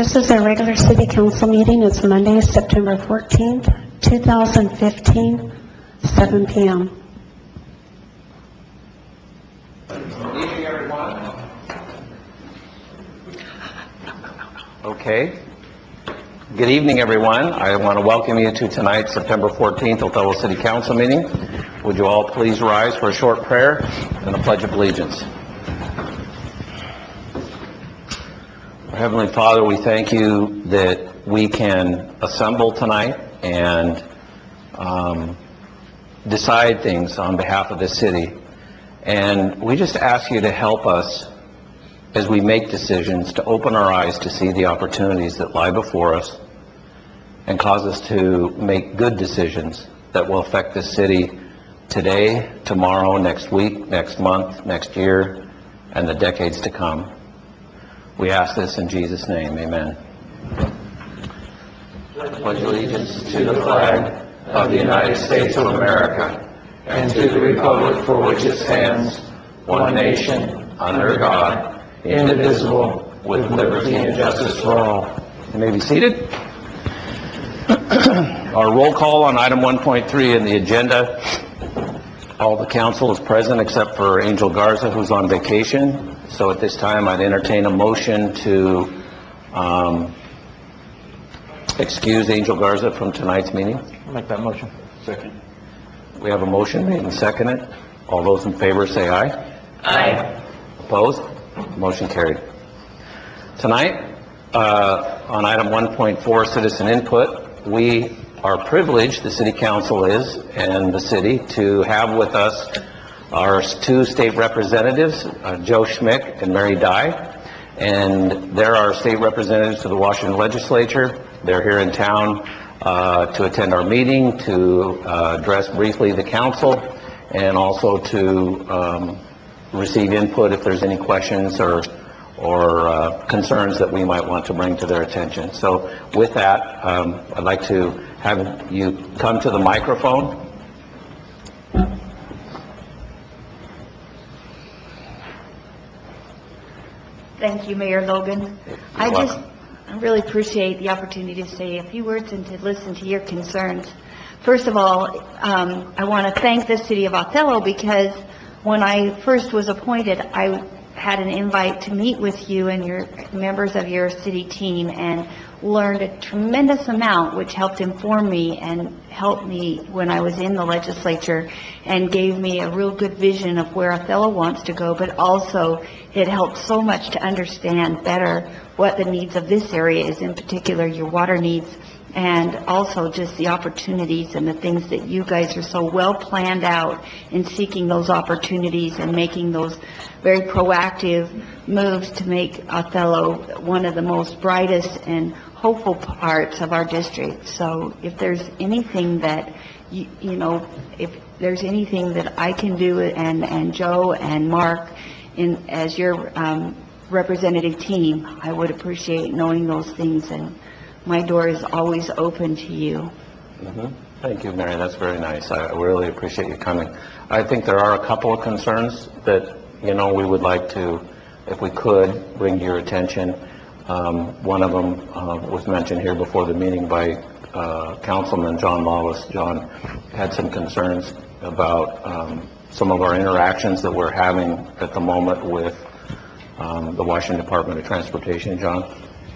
This is a regular city council meeting. It's Monday, September 14th, 2015, 7 p.m. Good evening, everyone. Okay. Good evening, everyone. I want to welcome you to tonight's September 14th Othello City Council meeting. Would you all please rise for a short prayer and a pledge of allegiance? Our Heavenly Father, we thank you that we can assemble tonight and decide things on behalf of the city. And we just ask you to help us as we make decisions to open our eyes to see the opportunities that lie before us and cause us to make good decisions that will affect the city today, tomorrow, next week, next month, next year, and the decades to come. We ask this in Jesus' name. Amen. I pledge allegiance to the flag of the United States of America and to the republic for which it stands, one nation, under God, indivisible, with liberty and justice for all. You may be seated. Our roll call on item 1.3 in the agenda. All the council is present except for Angel Garza, who's on vacation. So at this time, I'd entertain a motion to excuse Angel Garza from tonight's meeting. I'll make that motion. Second. We have a motion made and seconded. All those in favor say aye. Aye. Opposed? Motion carried. Tonight, on item 1.4, citizen input, we are privileged, the city council is, and the city, to have with us our two state representatives, Joe Schmick and Mary Dye, and they're our state representatives to the Washington legislature. They're here in town to attend our meeting, to address briefly the council, and also to receive input if there's any questions or concerns that we might want to bring to their attention. So with that, I'd like to have you come to the microphone. Thank you, Mayor Logan. I really appreciate the opportunity to say a few words and to listen to your concerns. First of all, I want to thank the city of Othello because when I first was appointed, I had an invite to meet with you and your members of your city team and learned a tremendous amount, which helped inform me and helped me when I was in the legislature and gave me a real good vision of where Othello wants to go, but also it helped so much to understand better what the needs of this area is, in particular your water needs, and also just the opportunities and the things that you guys are so well planned out in seeking those opportunities and making those very proactive moves to make Othello one of the most brightest and hopeful parts of our district. So if there's anything that, if there's anything that I can do, and Joe and Mark as your representative team, I would appreciate knowing those things, and my door is always open to you. Thank you, Mary. That's very nice. I really appreciate you coming. I think there are a couple of concerns that, we would like to, if we could, bring to your attention. One of them was mentioned here before the meeting by Councilman John Lawless. John had some concerns about some of our interactions that we're having at the moment with the Washington Department of Transportation. John?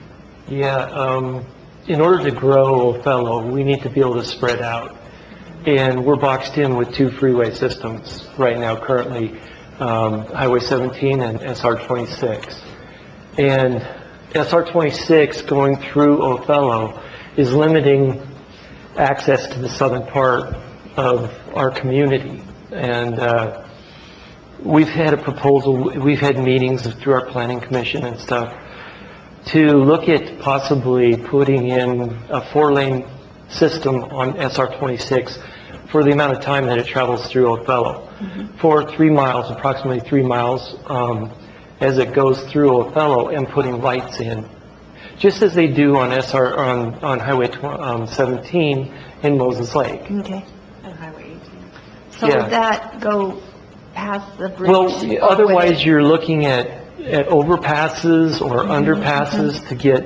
Yeah, in order to grow Othello, we need to be able to spread out. And we're boxed in with two freeway systems right now currently, Highway 17 and SR 26. And SR 26 going through Othello is limiting access to the southern part of our community. And we've had a proposal, we've had meetings through our planning commission and stuff to look at possibly putting in a 4-lane system on SR 26 for the amount of time that it travels through Othello. For 3 miles, approximately 3 miles, as it goes through Othello, and putting lights in, just as they do on on Highway 17 in Moses Lake. Okay. And Highway 18. So Yeah. would that go past the bridge? Well, otherwise you're looking at overpasses or underpasses to get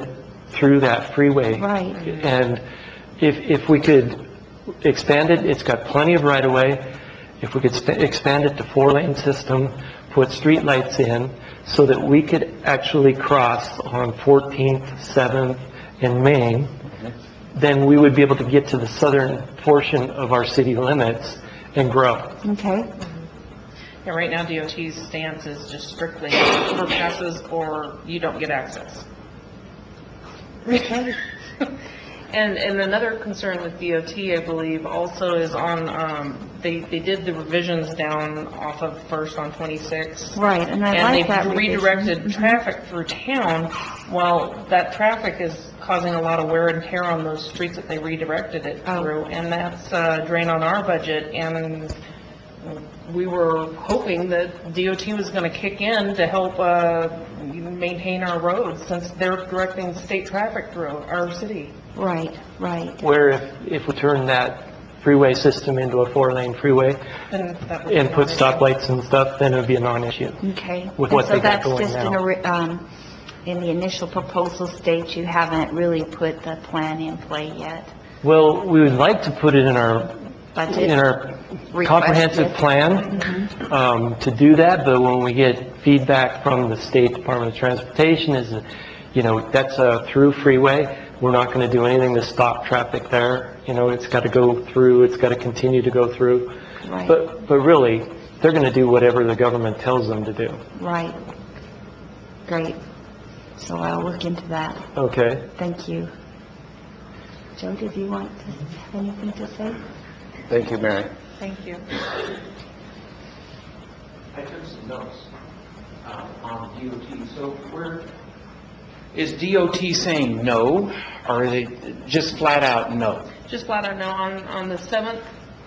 through that freeway. Right. And if we could expand it, it's got plenty of right-of-way. If we could expand it to 4-lane system, put streetlights in, so that we could actually cross on 14th, 7th, and Main, then we would be able to get to the southern portion of our city limits and grow. Okay, Yeah, right now DOT's stance is just strictly overpasses or you don't get access. okay, And another concern with DOT, I believe, also is on, they did the revisions down off of First on 26. right, and I like that And they've revision. redirected traffic through town. Well, that traffic is causing a lot of wear and tear on those streets that they redirected it Oh. through, and that's a drain on our budget, and we were hoping that DOT was going to kick in to help maintain our roads, since they're directing state traffic through our city. Right, right, Where if we turn that freeway system into a 4-lane freeway And that would be and put nice. stoplights and stuff, then it would be a non-issue. okay. With what And they got So going that's just in the initial proposal stage, you haven't really put the plan in play yet? Well, we would like to put it in our Budget? comprehensive Requested. plan, to do that, but when we get feedback from the State Department of Transportation is, that's a through freeway. We're not going to do anything to stop traffic there. It's got to go through, it's got to continue to go through. Right. But really, they're going to do whatever the government tells them to do. Right. Great. So I'll look into that. Okay? Thank you. Joe, did you want to have anything to say? Thank you, Mary. Thank you. I took some notes on DOT. So is DOT saying no, or are they just flat out no? Just flat out no, on the 7th,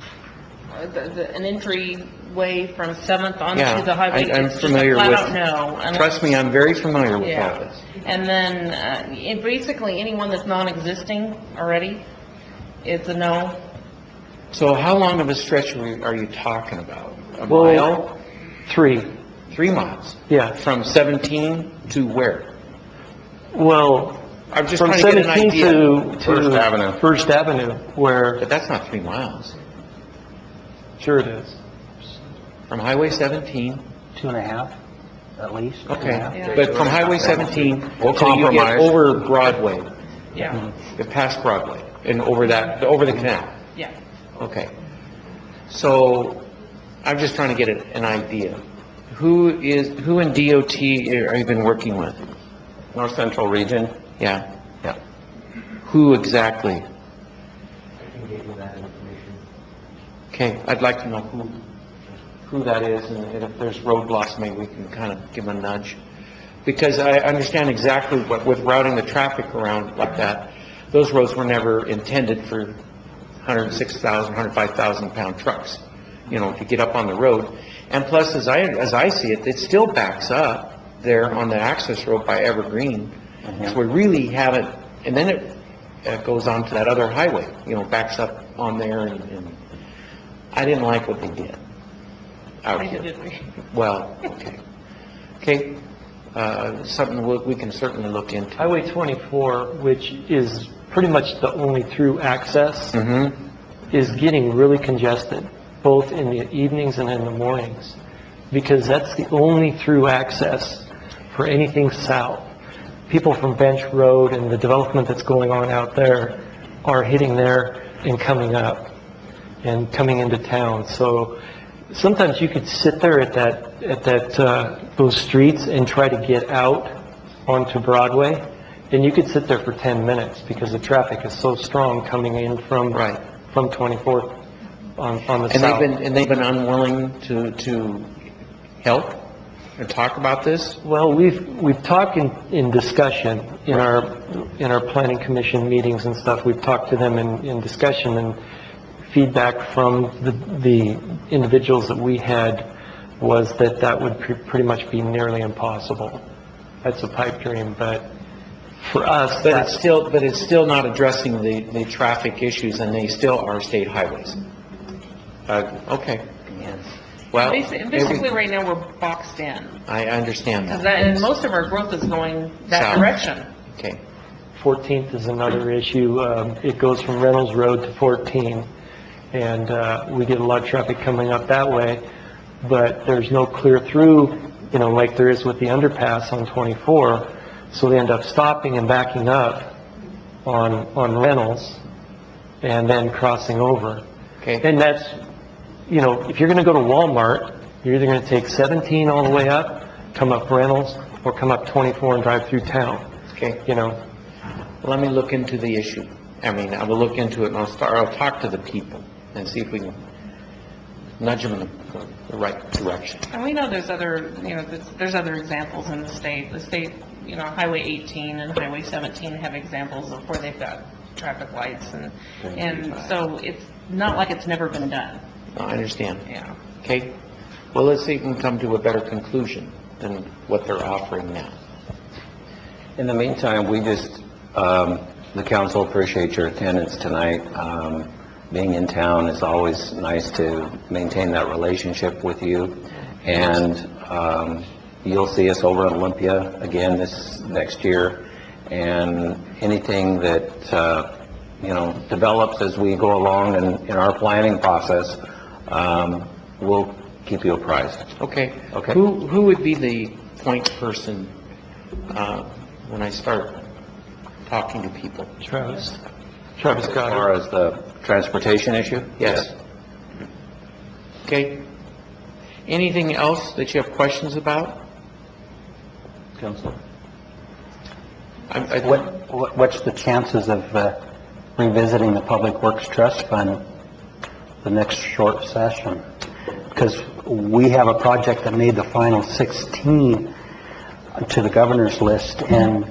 an entryway from 7th Yeah, onto the highway, I'm it's just a familiar flat with- out no. unless- Trust me, I'm very familiar with all Yeah. this. And then, basically, anyone that's non-existing already, it's a no. So how long of a stretch are you talking about? A Well- mile? 3, 3 miles? yeah. From 17 to where? Well, I'm just from trying to get an 17 idea. to First Avenue. First Avenue, where, But that's not 3 miles. sure it is. From Highway 17, 2.5, at least. okay. Yeah. But from Highway 17 We'll until you get compromise. over Broadway, Yeah, get past Broadway, and over the canal. yeah. Okay. So, I'm just trying to get an idea. Who in DOT are you been working with? North Central Region? Yeah. Yeah. Who exactly? I can get you that information. Okay, I'd like to know who that is, and if there's roadblocks, maybe we can kind of give them a nudge. Because I understand exactly what, with routing the traffic around like that, those roads were never intended for 106,000, 105,000 pound trucks, to get up on the road. And plus, as I see it, it still backs up there on the access road by Evergreen. So we really haven't, and then it goes on to that other highway, backs up on there, and I didn't like what they did out I here. did agree. Well, okay. Okay, something we can certainly look into. Highway 24, which is pretty much the only through access, Mm-hmm. is getting really congested, both in the evenings and in the mornings, because that's the only through access for anything south. People from Bench Road and the development that's going on out there are hitting there and coming up and coming into town. So sometimes you could sit there at those streets and try to get out onto Broadway, and you could sit there for 10 minutes because the traffic is so strong coming in from Right. from 24th on the And south. they've been unwilling to help and talk about this? Well, we've talked in discussion in our planning commission meetings and stuff. We've talked to them in discussion, and feedback from the individuals that we had was that would pretty much be nearly impossible. That's a pipe dream, but for us, But it's still not addressing the traffic issues, and they still are state highways. Okay. Well, Basically, right now, we're boxed in. I understand 'Cause that. and most of our growth is going that South. direction. Okay. 14th is another issue. It goes from Reynolds Road to 14, and we get a lot of traffic coming up that way, but there's no clear through, like there is with the underpass on 24, so they end up stopping and backing up on Reynolds and then crossing over. Okay. And that's, if you're going to go to Walmart, you're either going to take 17 all the way up, come up Reynolds, or come up 24 and drive through town. Okay. Let me look into the issue. I will look into it, and I'll talk to the people and see if we can nudge them in the right direction. And we know there's other, there's other examples in the state. The state, Highway 18 and Highway 17 have examples of where they've got traffic lights, and so it's not like it's never been done. I understand. Yeah. Okay. Well, let's see if we can come to a better conclusion than what they're offering now. In the meantime, we just, the council appreciates your attendance tonight. Being in town is always nice to maintain that relationship with you. And you'll see us over at Olympia again this next year. And anything that, develops as we go along in our planning process, we'll keep you apprised. Okay. Okay. Who would be the point person when I start talking to people? Travis As far Goddard. as the transportation issue? Yes. Okay. Anything else that you have questions about? Council. What's the chances of revisiting the Public Works Trust Fund the next short session? Because we have a project that made the final 16 to the governor's list, and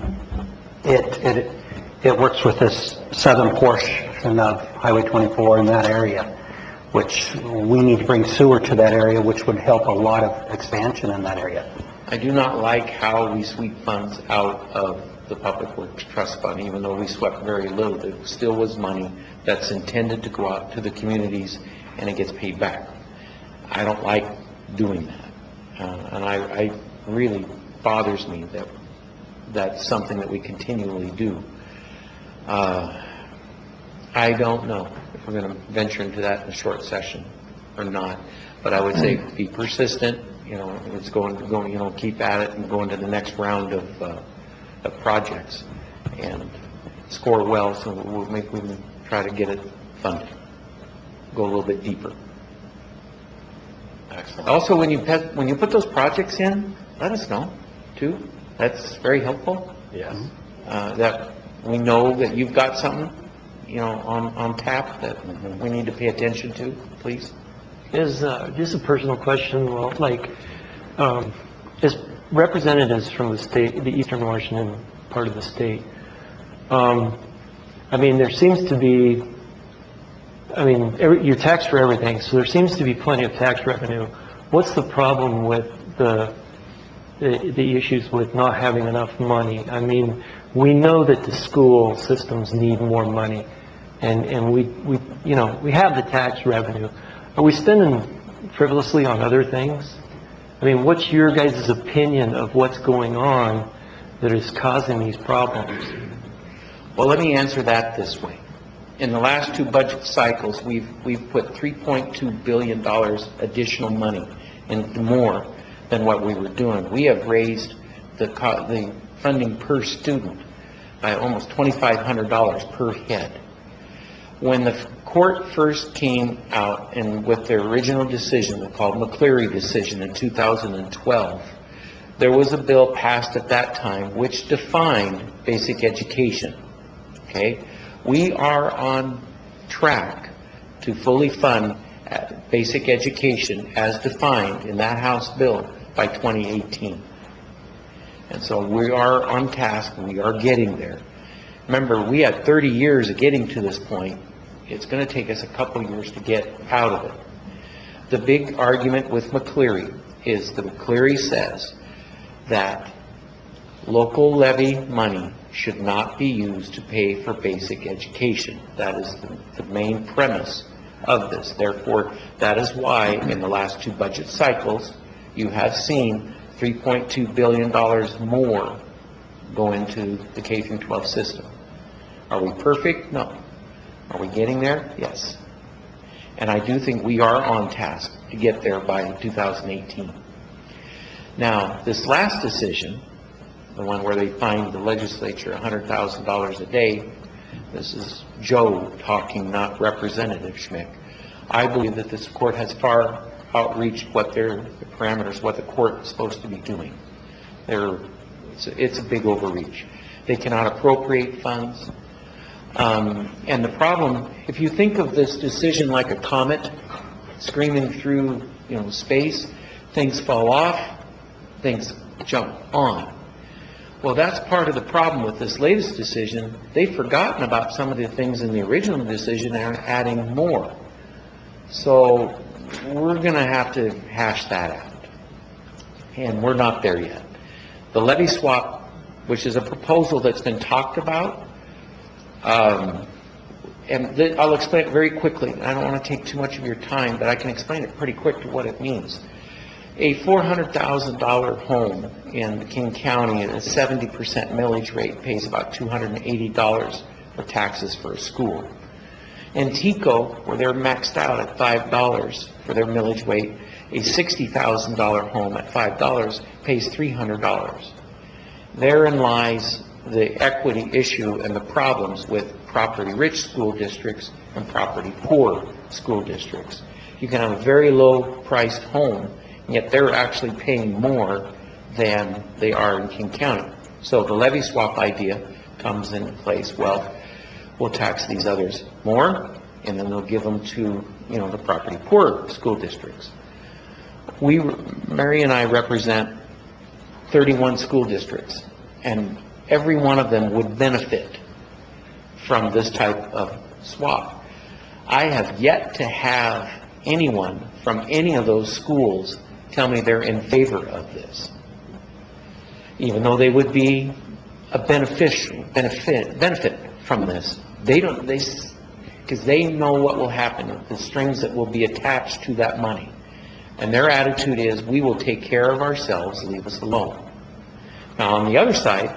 it works with this southern portion of Highway 24 in that area, which we need to bring sewer to that area, which would help a lot of expansion in that area. I do not like how we sweep funds out of the Public Works Trust Fund, even though we swept very little. There still was money that's intended to go out to the communities, and it gets paid back. I don't like doing that, and I really bothers me that that's something that we continually do. I don't know if we're going to venture into that in a short session or not, but I would say be persistent. It's going, keep at it and go into the next round of projects and score well, so we can try to get it funded. Go a little bit deeper. Excellent. Also, when you put those projects in, let us know too. That's very helpful. Yes. That we know that you've got something, on tap that we need to pay attention to, please. Is just a personal question. Well, as representatives from the state, the Eastern Washington part of the state, there seems to be, you're taxed for everything, so there seems to be plenty of tax revenue. What's the problem with the issues with not having enough money? We know that the school systems need more money, and we have the tax revenue. Are we spending frivolously on other things? What's your guys' opinion of what's going on that is causing these problems? Well, let me answer that this way. In the last two budget cycles, we've put $3.2 billion additional money into more than what we were doing. We have raised the funding per student by almost $2,500 per head. When the court first came out and with their original decision, called McCleary decision in 2012, there was a bill passed at that time which defined basic education. Okay? We are on track to fully fund basic education as defined in that House bill by 2018. And so we are on task, and we are getting there. Remember, we had 30 years of getting to this point. It's going to take us a couple years to get out of it. The big argument with McCleary is that McCleary says that local levy money should not be used to pay for basic education. That is the main premise of this. Therefore, that is why in the last two budget cycles, you have seen $3.2 billion more go into the K through 12 system. Are we perfect? No. Are we getting there? Yes. And I do think we are on task to get there by 2018. Now, this last decision, the one where they fined the legislature $100,000 a day, this is Joe talking, not Representative Schmick. I believe that this court has far outreached what the parameters, what the court is supposed to be doing. It's a big overreach. They cannot appropriate funds. And the problem, if you think of this decision like a comet screaming through, space, things fall off, things jump on. Well, that's part of the problem with this latest decision. They've forgotten about some of the things in the original decision and are adding more. So we're going to have to hash that out. And we're not there yet. The levy swap, which is a proposal that's been talked about, I'll explain it very quickly. I don't want to take too much of your time, but I can explain it pretty quick to what it means. A $400,000 home in King County at a 70% millage rate pays about $280 for taxes for a school. In Tico, where they're maxed out at $5 for their millage rate, a $60,000 home at $5 pays $300. Therein lies the equity issue and the problems with property-rich school districts and property-poor school districts. You can have a very low-priced home, yet they're actually paying more than they are in King County. So the levy swap idea comes into place. Well, we'll tax these others more, and then they'll give them to, the property-poor school districts. Mary and I represent 31 school districts, and every one of them would benefit from this type of swap. I have yet to have anyone from any of those schools tell me they're in favor of this, even though they would be a benefit from this. Because they know what will happen, the strings that will be attached to that money. And their attitude is, we will take care of ourselves, leave us alone. Now, on the other side,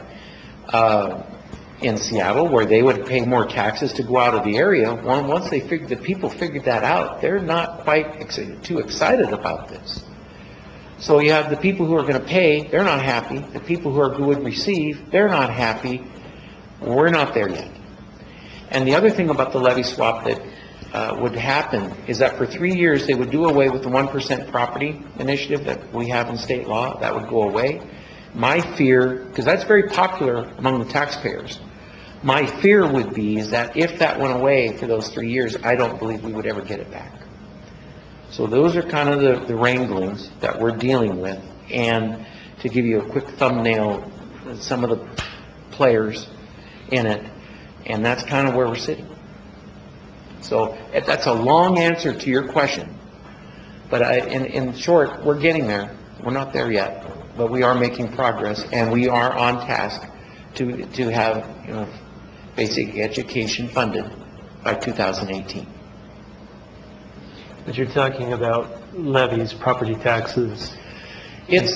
in Seattle, where they would pay more taxes to go out of the area, once the people figured that out, they're not quite too excited about this. So you have the people who are going to pay, they're not happy. The people who would receive, they're not happy. We're not there yet. And the other thing about the levy swap that would happen is that for 3 years they would do away with the 1% property initiative that we have in state law. That would go away. My fear, because that's very popular among the taxpayers, my fear would be is that if that went away for those 3 years, I don't believe we would ever get it back. So those are kind of the wranglings that we're dealing with. And to give you a quick thumbnail, some of the players in it, and that's kind of where we're sitting. So that's a long answer to your question. But in short, we're getting there. We're not there yet, but we are making progress, and we are on task to have basic education funded by 2018. But you're talking about levies, property taxes, That's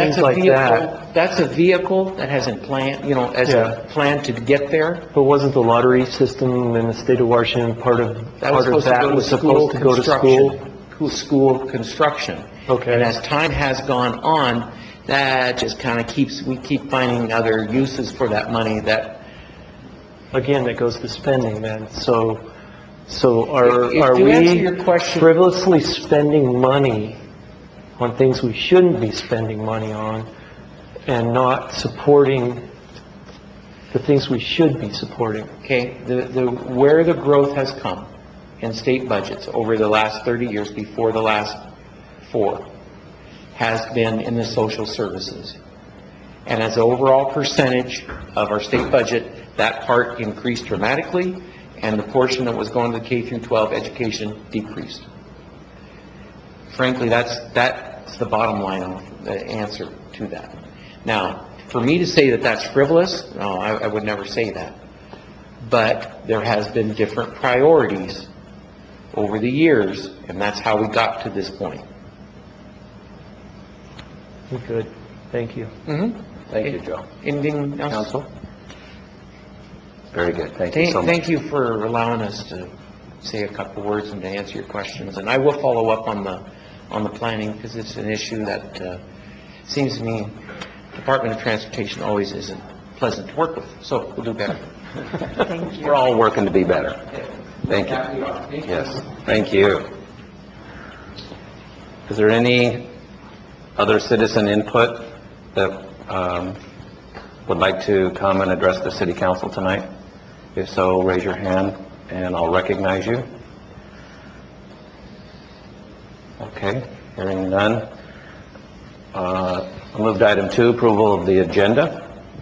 a vehicle that has a plan, a plan to get there. But wasn't the lottery system in the state of Washington part of that? Was supposed to go to school construction. Okay. And as time has gone on, that just kind of we keep finding other uses for that money that. Again, that goes to spending then. So are to we answer your question, frivolously spending money on things we shouldn't be spending money on and not supporting the things we should be supporting? Okay, where the growth has come in state budgets over the last 30 years before the last 4 has been in the social services. And as an overall percentage of our state budget, that part increased dramatically, and the portion that was going to K through 12 education decreased. Frankly, that's the bottom line of the answer to that. Now, for me to say that that's frivolous, no, I would never say that. But there has been different priorities over the years, and that's how we got to this point. Good. Thank you. Mm-hmm. Thank you, Joe. Anything else? Council? Very good. Thank you so much. Thank you for allowing us to say a couple words and to answer your questions. And I will follow up on the planning, because it's an issue that seems to me Department of Transportation always isn't pleasant to work with. So we'll do better. Thank you. We're all working to be better. Thank you. Yes, thank you. Is there any other citizen input that would like to come and address the city council tonight? If so, raise your hand and I'll recognize you. Okay, hearing none. I'll move to item 2, approval of the agenda.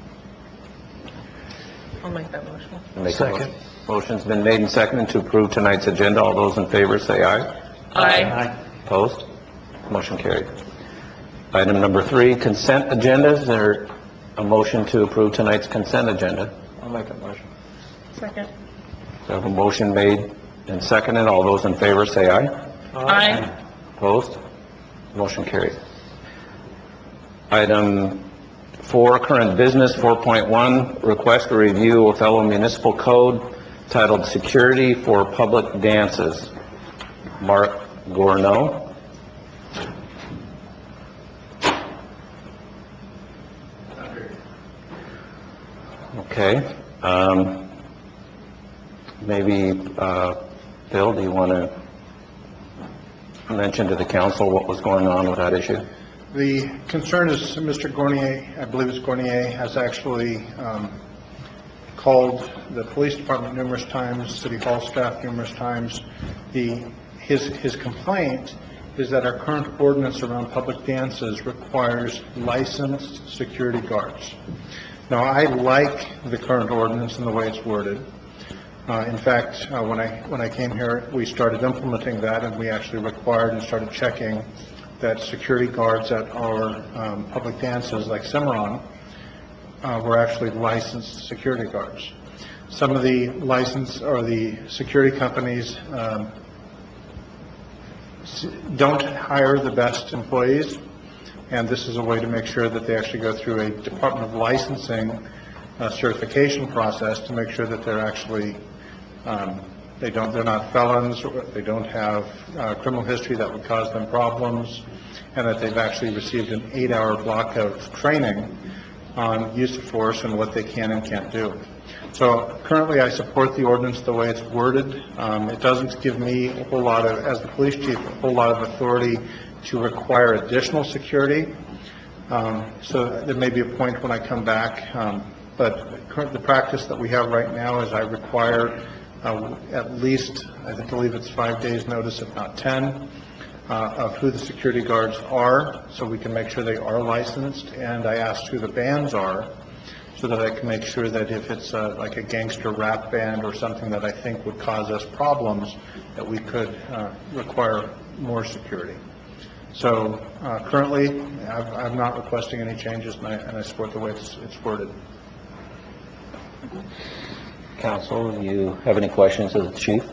I'll make that motion. Second. Motion's been made and seconded to approve tonight's agenda. All those in favor say aye. Aye. Opposed? Motion carried. Item number 3, consent agenda. Is there a motion to approve tonight's consent agenda? I'll make that motion. Second. So I have a motion made and seconded. All those in favor say aye. Aye. Opposed? Motion carried. Item 4, current business. 4.1, request to review Othello Municipal Code titled Security for Public Dances. Mark Gourneau. Okay. Maybe, Phil, do you want to mention to the council what was going on with that issue? The concern is Mr. Gournier, I believe it's Gournier, has actually called the police department numerous times, city hall staff numerous times. His complaint is that our current ordinance around public dances requires licensed security guards. Now, I like the current ordinance and the way it's worded. In fact, when I came here, we started implementing that, and we actually required and started checking that security guards at our public dances, like Cimarron, were actually licensed security guards. Some of the license or the security companies don't hire the best employees, and this is a way to make sure that they actually go through a Department of Licensing certification process to make sure that they're actually they're not felons, or they don't have criminal history that would cause them problems, and that they've actually received an 8-hour block of training on use of force and what they can and can't do. So currently I support the ordinance the way it's worded. It doesn't give me a whole lot of, as the police chief, a whole lot of authority to require additional security. So there may be a point when I come back, but the practice that we have right now is I require at least, I believe it's 5 days notice, if not 10, of who the security guards are, so we can make sure they are licensed, and I asked who the bands are, so that I can make sure that if it's like a gangster rap band or something that I think would cause us problems, that we could require more security. So currently, I'm not requesting any changes, and I support the way it's worded. Council, do you have any questions of the chief?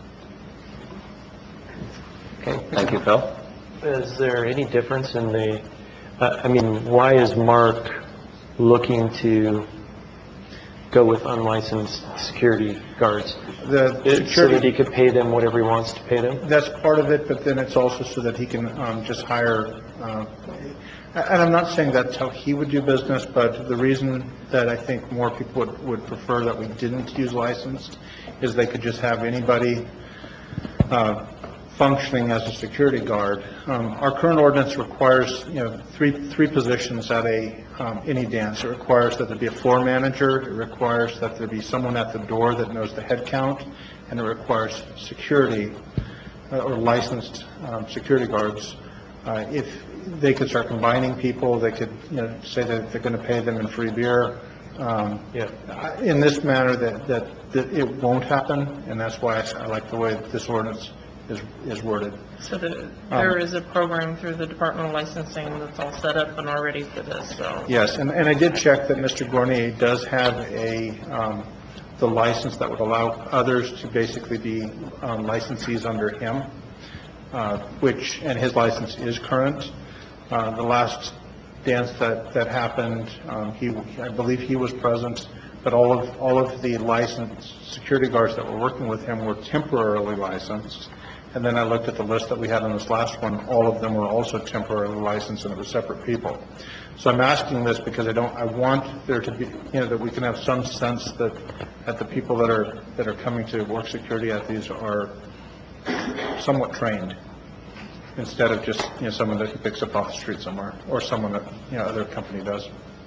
Okay, thank you, Phil. Is there any difference in the, why is Mark looking to go with unlicensed security guards? So that he could pay them whatever he wants to pay them? That's part of it, but then it's also so that he can just hire, and I'm not saying that's how he would do business, but the reason that I think more people would prefer that we didn't use licensed is they could just have anybody functioning as a security guard. Our current ordinance requires, three positions at any dance. It requires that there be a floor manager, it requires that there be someone at the door that knows the head count, and it requires security or licensed security guards. If they could start combining people, they could say that they're going to pay them in free beer. In this manner, that it won't happen, and that's why I like the way this ordinance is worded. So there is a program through the Department of Licensing that's all set up and already for this, so. Yes, and I did check that Mr. Gournier does have the license that would allow others to basically be licensees under him, and his license is current. The last dance that happened. I believe he was present, but all of the licensed security guards that were working with him were temporarily licensed. And then I looked at the list that we had on this last one. All of them were also temporarily licensed, and it was separate people. So I'm asking this because I want there to be, that we can have some sense that the people that are coming to work security at these are somewhat trained, instead of just, someone that he picks up off the street somewhere, or someone that, other company does.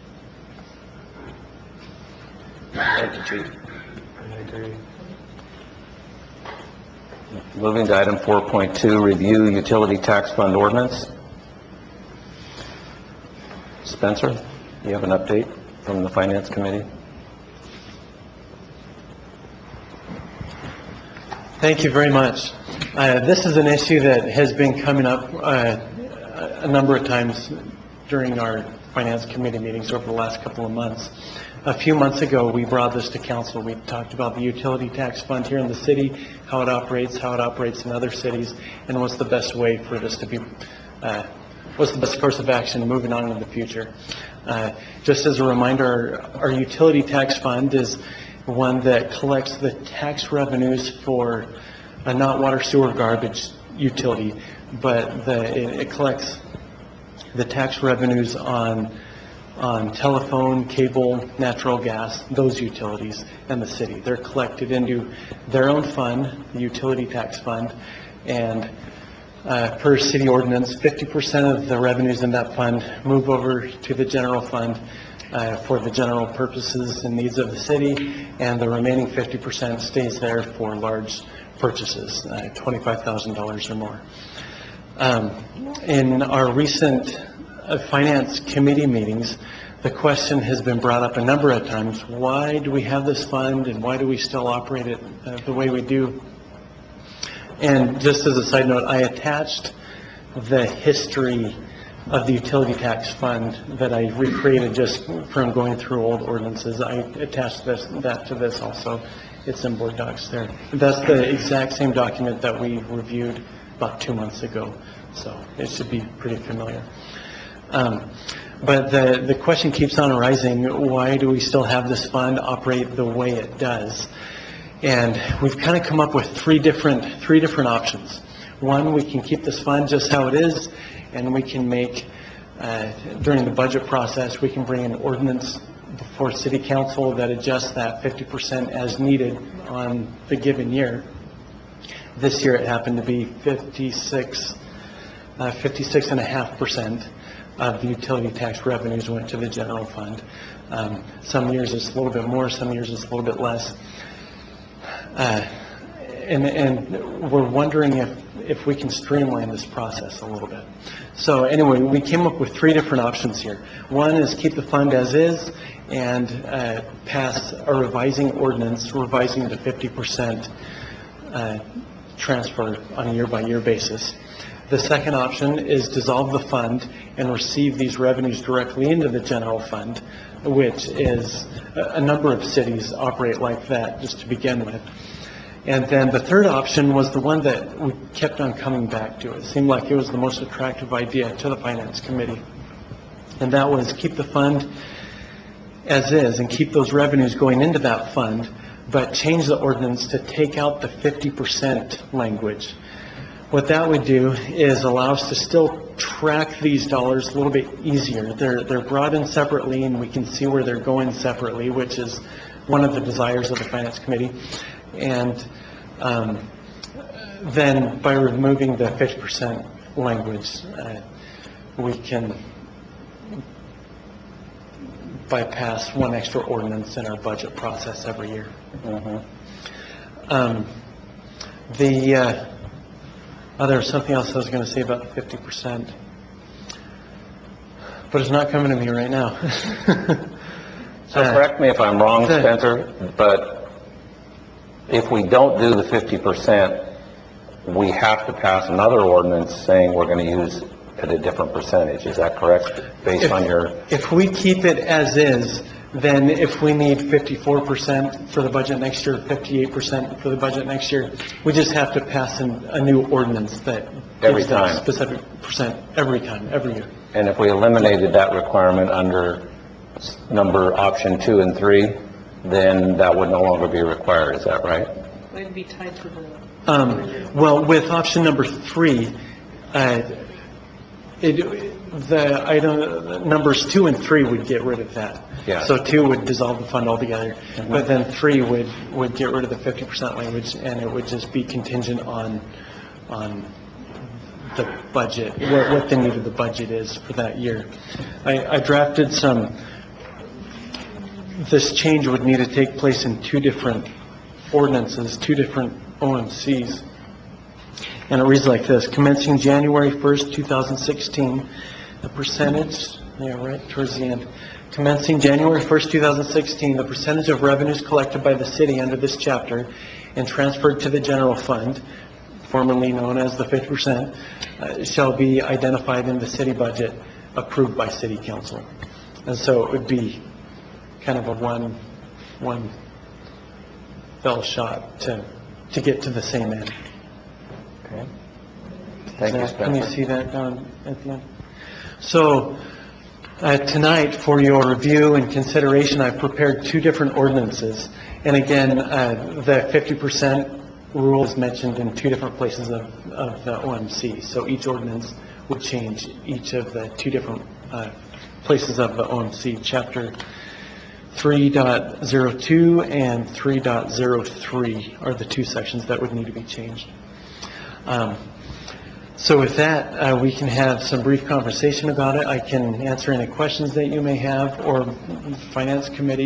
Thank you, Chief. I agree. Moving to item 4.2, review utility tax fund ordinance. Spencer, you have an update from the Finance Committee? Thank you very much. This is an issue that has been coming up a number of times during our Finance Committee meetings over the last couple of months. A few months ago, we brought this to council. We talked about the utility tax fund here in the city, how it operates in other cities, and what's the best way for this to be, what's the best course of action moving on in the future. Just as a reminder, our utility tax fund is one that collects the tax revenues for not water, sewer, garbage utility, but it collects the tax revenues on telephone, cable, natural gas, those utilities, and the city. They're collected into their own fund, the utility tax fund, and per city ordinance, 50% of the revenues in that fund move over to the general fund for the general purposes and needs of the city, and the remaining 50% stays there for large purchases, $25,000 or more. In our recent Finance Committee meetings, the question has been brought up a number of times: why do we have this fund, and why do we still operate it the way we do? And just as a side note, I attached the history of the utility tax fund that I recreated just from going through old ordinances. I attached that to this also. It's in board docs there. That's the exact same document that we reviewed about 2 months ago, so it should be pretty familiar. But the question keeps on arising: why do we still have this fund operate the way it does? And we've kind of come up with three different options. One, we can keep this fund just how it is, and we can make, during the budget process, we can bring an ordinance before City Council that adjusts that 50% as needed on the given year. This year it happened to be 56.5% of the utility tax revenues went to the general fund. Some years it's a little bit more, some years it's a little bit less. And we're wondering if we can streamline this process a little bit. So anyway, we came up with three different options here. One is keep the fund as is and pass a revising ordinance, revising the 50% transfer on a year-by-year basis. The second option is dissolve the fund and receive these revenues directly into the general fund, which is a number of cities operate like that just to begin with. And then the third option was the one that we kept on coming back to. It seemed like it was the most attractive idea to the Finance Committee. And that was keep the fund as is and keep those revenues going into that fund, but change the ordinance to take out the 50% language. What that would do is allow us to still track these dollars a little bit easier. They're brought in separately, and we can see where they're going separately, which is one of the desires of the Finance Committee. And then by removing the 50% language, we can bypass one extra ordinance in our budget process every year. There's something else I was going to say about the 50%, but it's not coming to me right now. So correct me if I'm wrong, Spencer, but if we don't do the 50%, we have to pass another ordinance saying we're going to use at a different percentage. Is that correct? Based on your... If we keep it as is, then if we need 54% for the budget next year, 58% for the budget next year, we just have to pass a new ordinance that Every gives that time. specific percent every time, every year. And if we eliminated that requirement under number option 2 and 3, then that would no longer be required, is that right? It'd be tied to the, Well, with option number 3, the item, numbers 2 and 3 would get rid of that. Yeah. So 2 would dissolve the fund altogether, but then 3 would get rid of the 50% language, and it would just be contingent on the budget, what the need of the budget is for that year. I drafted this change would need to take place in 2 different ordinances, 2 different OMCs. And it reads like this: commencing January 1st, 2016, the percentage, right towards the end, commencing January 1st, 2016, the percentage of revenues collected by the city under this chapter and transferred to the general fund, formerly known as the 50%, shall be identified in the city budget approved by city council. And so it would be kind of a one fell shot to get to the same end. Okay. Thank you, Can you Spencer. see that down at the end? So, tonight, for your review and consideration, I've prepared 2 different ordinances. And again, the 50% rule is mentioned in 2 different places of the OMC. So each ordinance would change each of the 2 different places of the OMC. Chapter 3.02 and 3.03 are the 2 sections that would need to be changed. So with that, we can have some brief conversation about it. I can answer any questions that you may have, or Finance Committee.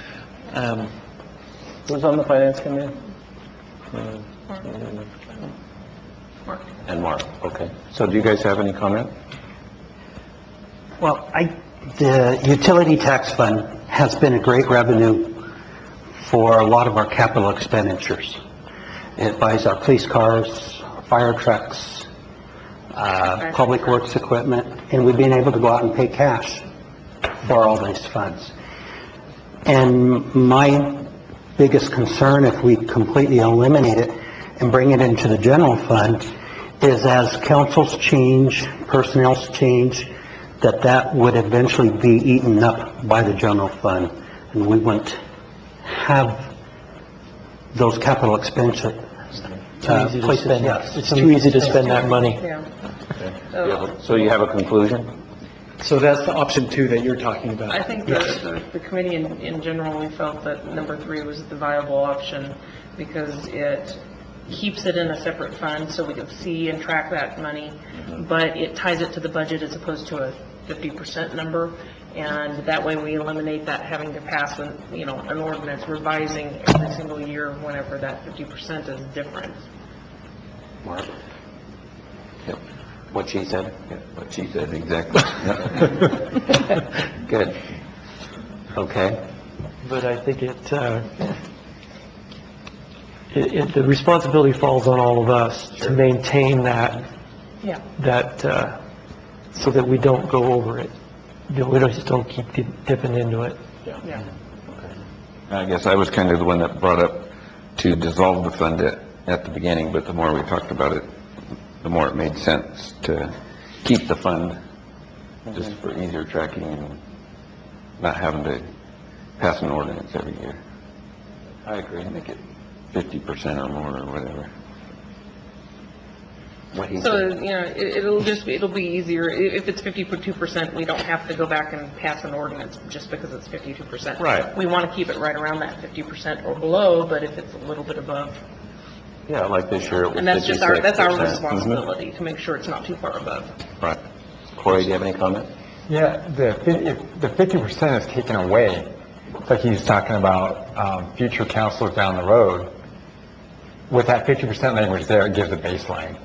Who's on the Finance Committee? And Mark, okay. So do you guys have any comment? Well, the utility tax fund has been a great revenue for a lot of our capital expenditures. It buys our police cars, fire trucks, public works equipment, and we've been able to go out and pay cash for all these funds. And my biggest concern, if we completely eliminate it and bring it into the general fund, is as councils change, personnel's change, that would eventually be eaten up by the general fund, and we wouldn't have those capital expenses. Too easy to places, spend. yes. It's too easy to spend that money. yeah. So you have a conclusion? So that's the option 2 that you're talking about. I think the committee in general, we felt that number 3 was the viable option because it keeps it in a separate fund so we can see and track that money, but it ties it to the budget as opposed to a 50% number, and that way we eliminate that having to pass an ordinance revising every single year whenever that 50% is different. Mark? Yep. What she said? Yeah, what she said, exactly. Good. Okay. But I think the responsibility falls on all of us to maintain that, so that we don't go over it. We just don't keep dipping into it. Yeah. I guess I was kind of the one that brought up to dissolve the fund at the beginning, but the more we talked about it, the more it made sense to keep the fund just for easier tracking and not having to pass an ordinance every year. I agree. Make it 50% or more or whatever. What he So, said. it'll be easier. If it's 52%, we don't have to go back and pass an ordinance just because it's 52%. Right. We want to keep it right around that 50% or below, but if it's a little bit above, Yeah, like this year it was 56%. and that's our responsibility to make sure it's not too far above. Right. Corey, do you have any comment? Yeah, if the 50% is taken away, it's like he's talking about future councils down the road. With that 50% language there, it gives a baseline.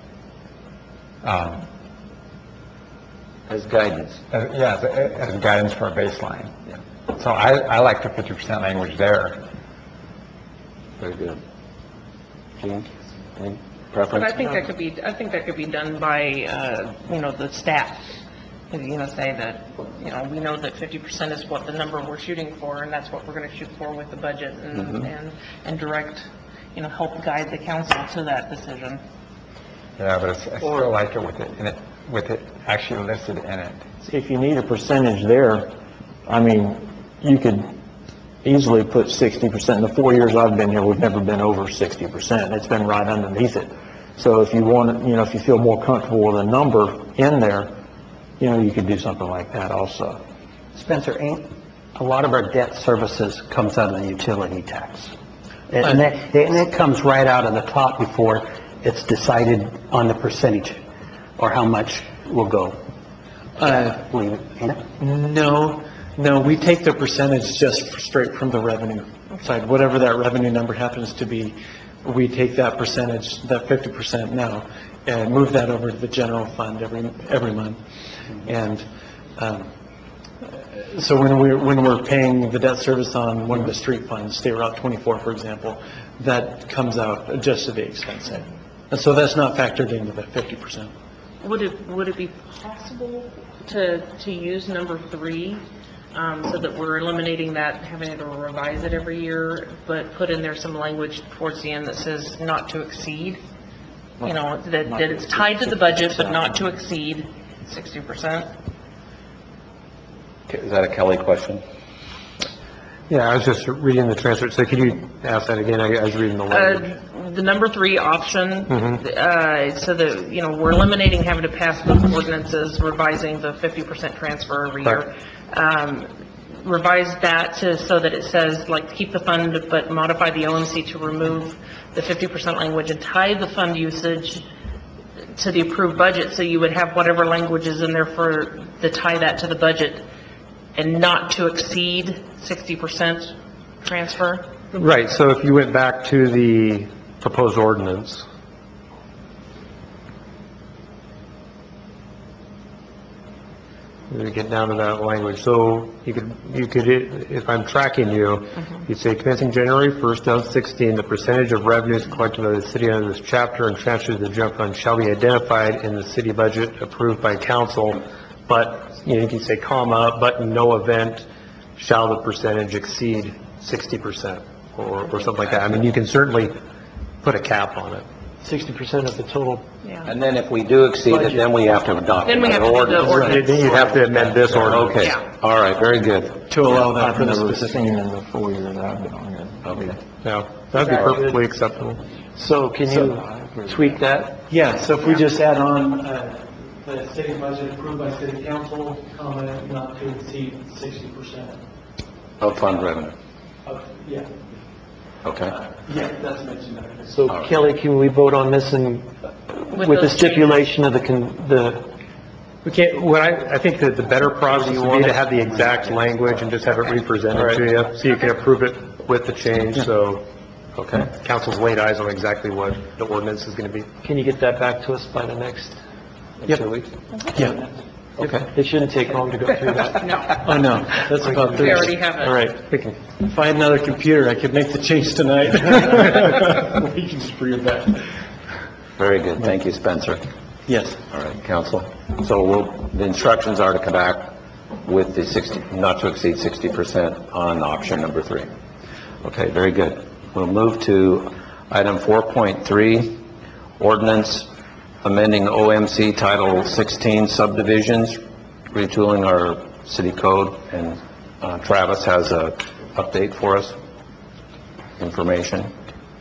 As guidance. As guidance for a baseline. Yeah. So I like the 50% language there. Very good. Gene, any But preference? I think that could be done by, the staff. say that, we know that 50% is what the number we're shooting for, and that's what we're going to shoot for with the budget, and direct, help guide the council to that decision. Yeah, but I still like it with it actually listed in it. If you need a percentage there, I mean, you could easily put 60%. In the 4 years I've been here, we've never been over 60%. It's been right underneath it. So if you want, if you feel more comfortable with a number in there, you could do something like that also. Spencer, a lot of our debt services comes out of the utility tax. And it comes right out of the top before it's decided on the percentage or how much will go. No, we take the percentage just straight from the revenue side. Whatever that revenue number happens to be, we take that percentage, that 50% now, and move that over to the general fund every month. And so when we're paying the debt service on one of the street funds, State Route 24, for example, that comes out just to the expense side. And so that's not factored into the 50%. Would it be possible to use number 3, so that we're eliminating that, having to revise it every year, but put in there some language towards the end that says not to exceed, that it's tied to the budget, but not to exceed 60%? Is that a Kelly question? Yeah, I was just reading the transcript. So could you ask that again? I was reading the language. The number 3 option, so that, we're eliminating having to pass those ordinances, revising the 50% transfer every year. Revise that so that it says, like, keep the fund, but modify the OMC to remove the 50% language and tie the fund usage to the approved budget. So you would have whatever language is in there to tie that to the budget and not to exceed 60% transfer. Right. So if you went back to the proposed ordinance, we get down to that language. So you could, if I'm tracking you, you'd say commencing January 1st, 2016, the percentage of revenues collected by the city under this chapter and transferred to the general fund shall be identified in the city budget approved by council, but you can say comma, but in no event shall the percentage exceed 60% or something like that. I mean, you can certainly put a cap on it. 60% of the total. Yeah. And then if we do exceed it, then we have to adopt Then we have to do the ordinance. Then you'd have to amend this ordinance. Okay. Yeah. All right. Very good. To allow that I've for the never specific. seen in the 4 years I've been on here. Okay. Yeah, that'd be perfectly acceptable. So can you tweak that? Yeah, so if we just add on the city budget approved by city council, comma, not to exceed 60% Of fund revenue. yeah. Okay. Yeah, that's mentioned there. So Kelly, can we vote on this and with the those stipulation of the We can't, I think that the better process would be to have the exact language and just have it represented to you, so you can approve it with the change, so, okay, council's laid eyes on exactly what the ordinance is going to be. can you get that back to us by the next? 2 weeks? Yeah. Okay. It shouldn't take long to go through that. Oh, no, that's about We already have it. All right. If I had another computer, I could make the change tonight. We can just bring it back. Very good. Thank you, Spencer. Yes. All right, council. So the instructions are to come back with the 60, not to exceed 60% on option number 3. Okay, very good. We'll move to item 4.3, ordinance amending OMC Title 16 subdivisions, retooling our city code, and Travis has a update for us, information.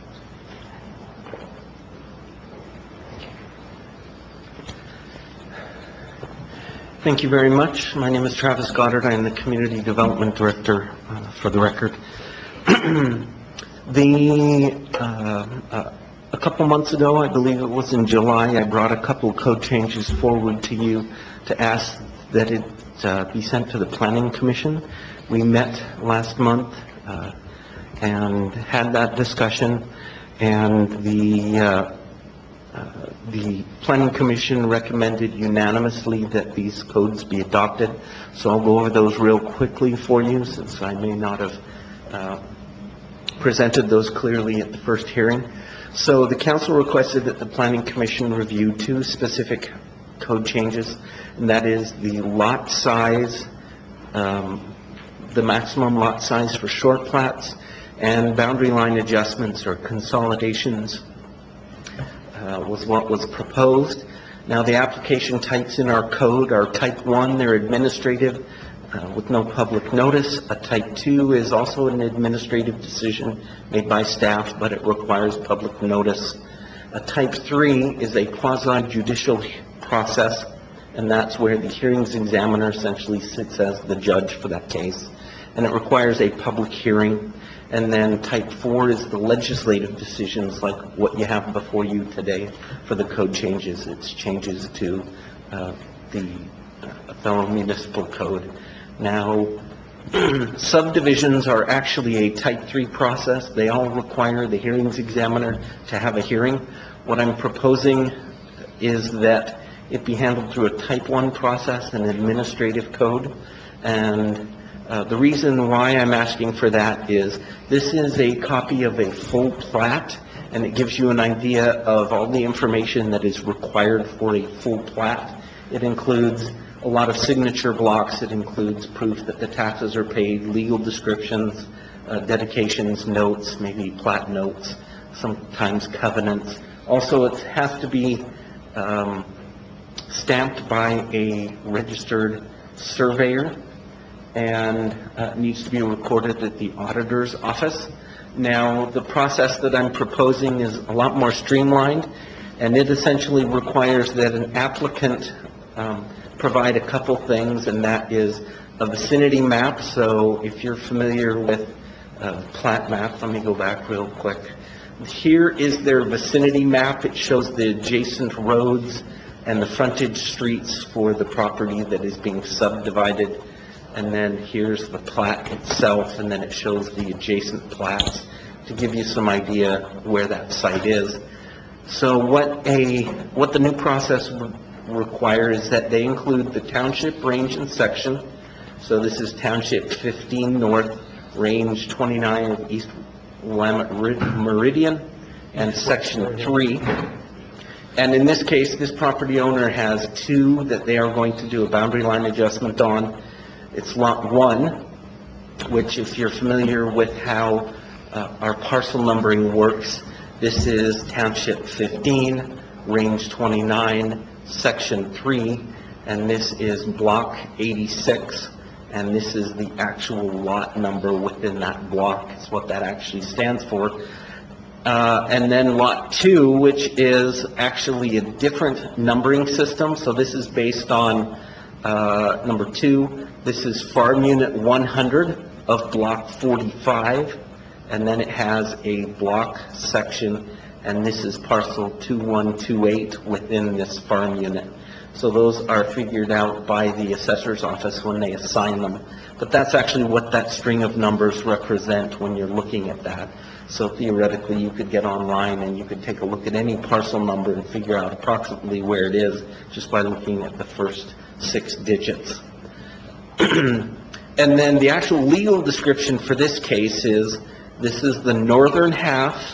Thank you very much. My name is Travis Goddard. I am the Community Development Director, for the record. A couple months ago, I believe it was in July, I brought a couple code changes forward to you to ask that it be sent to the Planning Commission. We met last month and had that discussion, and the Planning Commission recommended unanimously that these codes be adopted. So I'll go over those real quickly for you, since I may not have presented those clearly at the first hearing. So the council requested that the Planning Commission review 2 specific code changes, and that is the lot size, the maximum lot size for short plats, and boundary line adjustments or consolidations was what was proposed. Now, the application types in our code are type 1, they're administrative with no public notice. A type 2 is also an administrative decision made by staff, but it requires public notice. A type 3 is a quasi-judicial process, and that's where the hearings examiner essentially sits as the judge for that case, and it requires a public hearing. And then type 4 is the legislative decisions, like what you have before you today for the code changes. It's changes to the Othello Municipal Code. Now, subdivisions are actually a type 3 process. They all require the hearings examiner to have a hearing. What I'm proposing is that it be handled through a type 1 process, an administrative code. And the reason why I'm asking for that is this is a copy of a full plat, and it gives you an idea of all the information that is required for a full plat. It includes a lot of signature blocks. It includes proof that the taxes are paid, legal descriptions, dedications, notes, maybe plat notes, sometimes covenants. Also, it has to be stamped by a registered surveyor, and needs to be recorded at the auditor's office. Now, the process that I'm proposing is a lot more streamlined, and it essentially requires that an applicant provide a couple things, and that is a vicinity map. So if you're familiar with plat maps, let me go back real quick. Here is their vicinity map. It shows the adjacent roads and the frontage streets for the property that is being subdivided. And then here's the plat itself, and then it shows the adjacent plats to give you some idea where that site is. So what the new process would require is that they include the township, range, and section. So this is Township 15 North, Range 29 of East Willamette Meridian, and Section 3. And in this case, this property owner has 2 that they are going to do a boundary line adjustment on. It's Lot 1, which, if you're familiar with how our parcel numbering works, this is Township 15, Range 29, Section 3, and this is Block 86, and this is the actual lot number within that block. It's what that actually stands for. And then Lot 2, which is actually a different numbering system. So this is based on number 2. This is Farm Unit 100 of Block 45, and then it has a block section, and this is parcel 2128 within this farm unit. So those are figured out by the assessor's office when they assign them. But that's actually what that string of numbers represent when you're looking at that. So theoretically, you could get online and you could take a look at any parcel number and figure out approximately where it is just by looking at the first 6 digits. And then the actual legal description for this case is, this is the northern half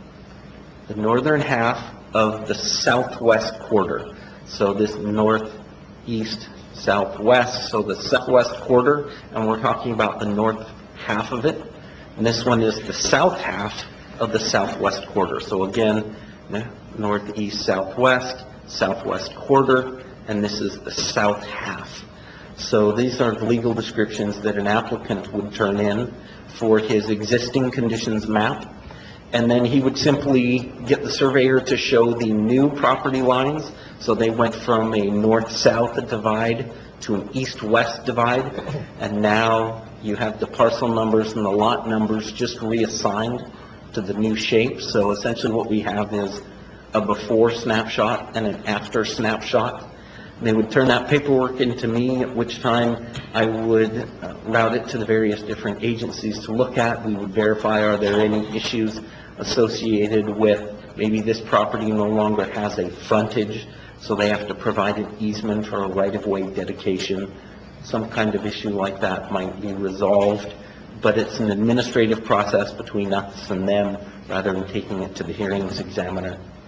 of the southwest quarter. So this northeast, southwest, so the southwest quarter, and we're talking about the north half of it. And this one is the south half of the southwest quarter. So again, northeast, southwest, southwest quarter, and this is the south half. So these are the legal descriptions that an applicant would turn in for his existing conditions map. And then he would simply get the surveyor to show the new property lines. So they went from a north-south divide to an east-west divide. And now you have the parcel numbers and the lot numbers just reassigned to the new shape. So essentially what we have is a before snapshot and an after snapshot. They would turn that paperwork into me, at which time I would route it to the various different agencies to look at. We would verify, are there any issues associated with maybe this property no longer has a frontage, so they have to provide an easement or a right-of-way dedication. Some kind of issue like that might be resolved, but it's an administrative process between us and them rather than taking it to the hearings examiner.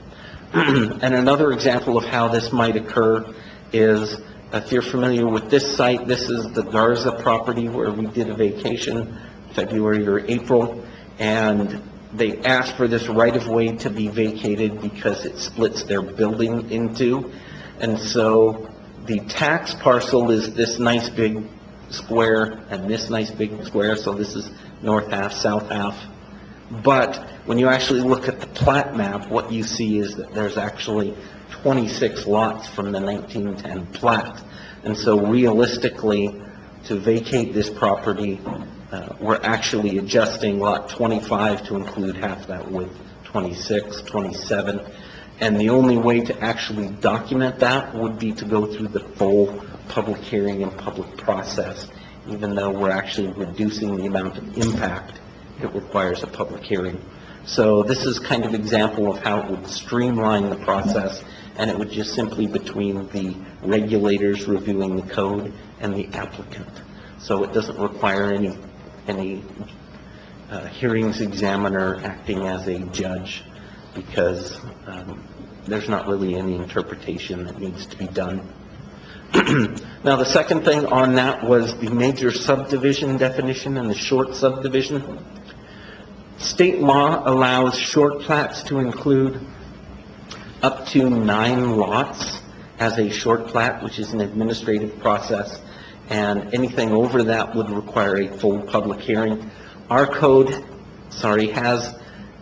And another example of how this might occur is, if you're familiar with this site, this is the Garza property where we did a vacation February or April, and they asked for this right-of-way to be vacated because it splits their building into. And so the tax parcel is this nice big square and this nice big square, so this is north half, south half. But when you actually look at the plat map, what you see is that there's actually 26 lots from the 1910 plat. And so realistically, to vacate this property, we're actually adjusting lot 25 to include half that with 26, 27. And the only way to actually document that would be to go through the full public hearing and public process. Even though we're actually reducing the amount of impact, it requires a public hearing. So this is kind of an example of how it would streamline the process, and it would just simply between the regulators reviewing the code and the applicant. So it doesn't require any hearings examiner acting as a judge, because there's not really any interpretation that needs to be done. Now, the second thing on that was the major subdivision definition and the short subdivision. State law allows short plats to include up to 9 lots as a short plat, which is an administrative process, and anything over that would require a full public hearing. Our code, has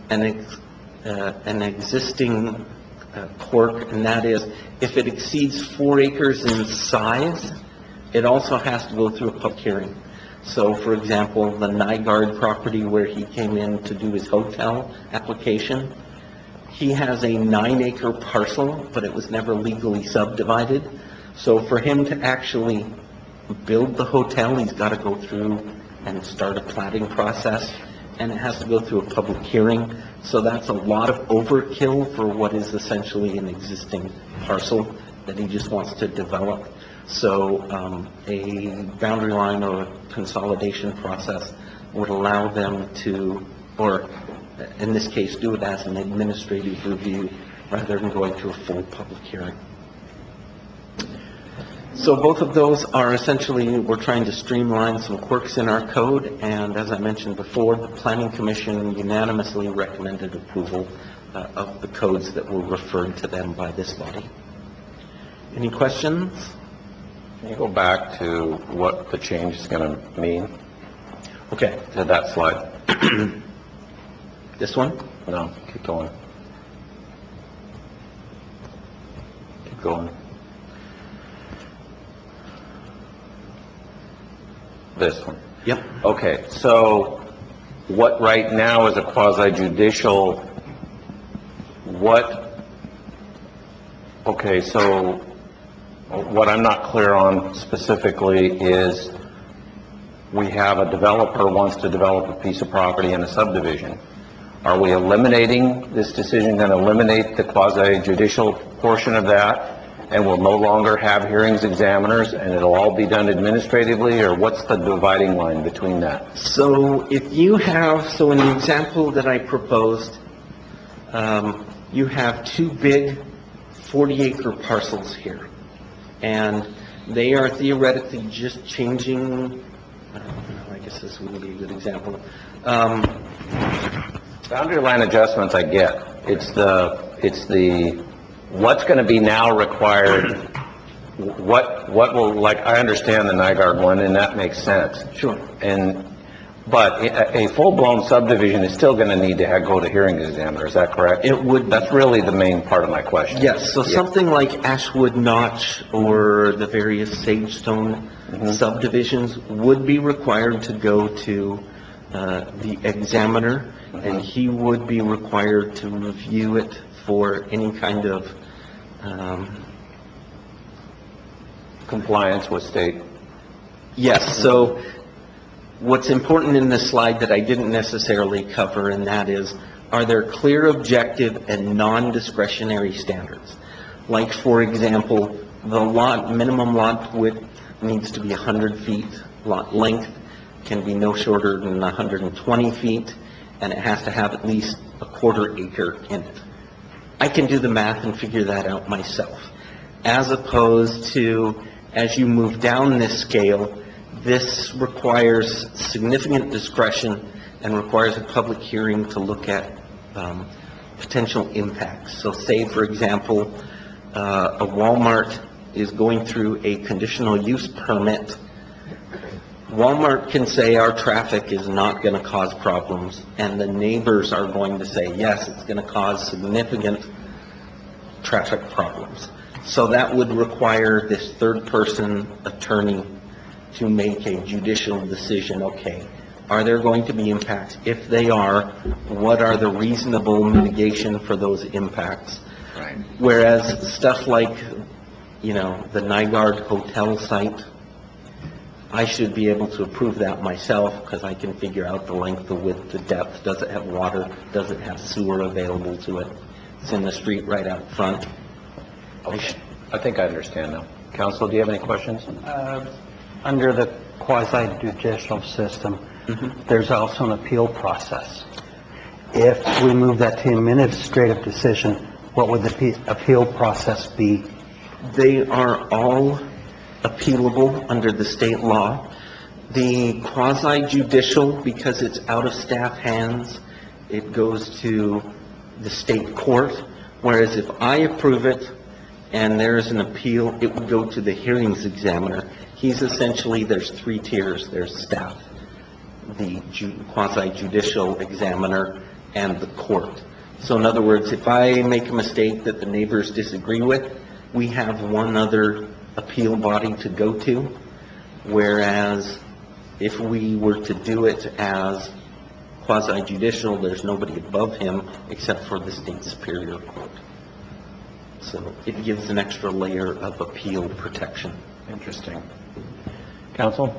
an existing quirk, and that is, if it exceeds 4 acres in size, it also has to go through a public hearing. So, for example, the Nygaard property where he came in to do his hotel application, he has a 9-acre parcel, but it was never legally subdivided. So for him to actually build the hotel, he's got to go through and start a platting process, and it has to go through a public hearing. So that's a lot of overkill for what is essentially an existing parcel that he just wants to develop. So a boundary line or a consolidation process would allow them to, or in this case, do it as an administrative review rather than going to a full public hearing. So both of those are essentially, we're trying to streamline some quirks in our code, and as I mentioned before, the Planning Commission unanimously recommended approval of the codes that were referred to them by this body. Any questions? Can you go back to what the change is going to mean? Okay. To that slide. This one? No, keep going. Keep going. This one. Yep. Okay, so what right now is a quasi-judicial, okay, so what I'm not clear on specifically is we have a developer wants to develop a piece of property in a subdivision. Are we eliminating this decision, going to eliminate the quasi-judicial portion of that, and we'll no longer have hearings examiners, and it'll all be done administratively, or what's the dividing line between that? So if you have, so in the example that I proposed, you have 2 big 40-acre parcels here, and they are theoretically just changing, I guess this wouldn't be a good example. Boundary line adjustments I get. It's the what's going to be now required, what will, like, I understand the Nygaard one, and that makes sense. Sure. But a full-blown subdivision is still going to need to go to hearing examiner, is that correct? It would. That's really the main part of my question. Yes, so something like Ashwood Notch or the various Sagestone subdivisions would be required to go to the examiner, and he would be required to review it for any kind of compliance with state. Yes, so what's important in this slide that I didn't necessarily cover, and that is, are there clear, objective, and non-discretionary standards? Like, for example, the minimum lot width needs to be 100 feet, lot length can be no shorter than 120 feet, and it has to have at least a 1/4 acre in it. I can do the math and figure that out myself. As opposed to, as you move down this scale, this requires significant discretion and requires a public hearing to look at potential impacts. So say, for example, a Walmart is going through a conditional use permit. Walmart can say our traffic is not going to cause problems, and the neighbors are going to say, yes, it's going to cause significant traffic problems. So that would require this third-person attorney to make a judicial decision. Okay, are there going to be impacts? If they are, what are the reasonable mitigation for those impacts? Right. Whereas stuff like, the Nygaard Hotel site, I should be able to approve that myself because I can figure out the length, the width, the depth. Does it have water? Does it have sewer available to it? It's in the street right out front. Okay. I think I understand now. Council, do you have any questions? Under the quasi-judicial system, there's also an appeal process. If we move that to administrative decision, what would the appeal process be? They are all appealable under the state law. The quasi-judicial, because it's out of staff hands, it goes to the state court, whereas if I approve it and there is an appeal, it would go to the hearings examiner. He's essentially, there's three tiers. There's staff, the quasi-judicial examiner, and the court. So in other words, if I make a mistake that the neighbors disagree with, we have one other appeal body to go to, whereas if we were to do it as quasi-judicial, there's nobody above him except for the state superior court. So it gives an extra layer of appeal protection. Interesting. Council?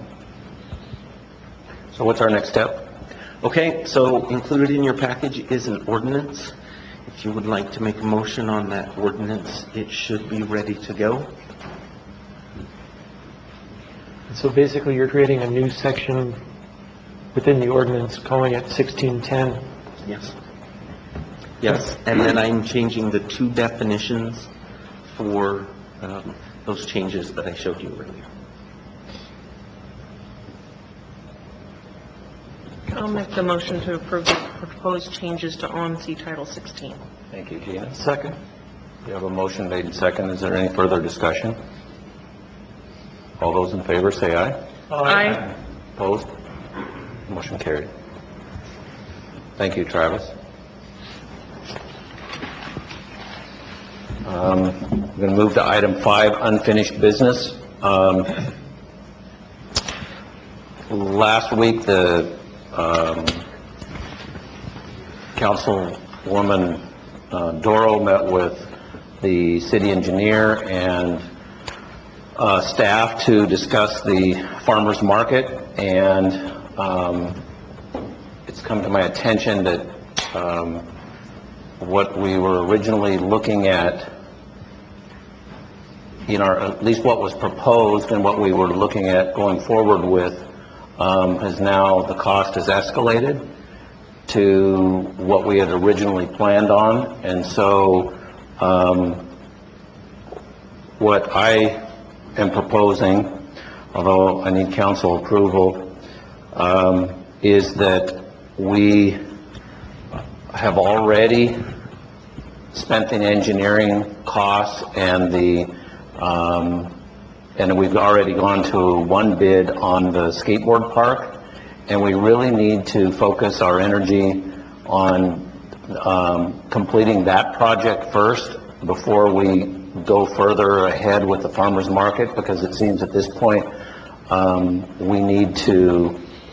So what's our next step? Okay, so included in your package is an ordinance. If you would like to make a motion on that ordinance, it should be ready to go. So basically, you're creating a new section within the ordinance, calling it 1610. Yes. Yes, and then I'm changing the two definitions for those changes that I showed you earlier. I'll make the motion to approve the proposed changes to OMC Title 16. Thank you, Gina. Second. You have a motion made and second. Is there any further discussion? All those in favor say aye. Aye. Opposed? Motion carried. Thank you, Travis. We're going to move to item 5, unfinished business. Last week, the Councilwoman Doro met with the city engineer and staff to discuss the farmers market, and it's come to my attention that what we were originally looking at, at least what was proposed and what we were looking at going forward with, has now, the cost has escalated to what we had originally planned on. And so what I am proposing, although I need council approval, is that we have already spent the engineering costs and and we've already gone to one bid on the skateboard park, and we really need to focus our energy on completing that project first before we go further ahead with the farmers market, because it seems at this point we need to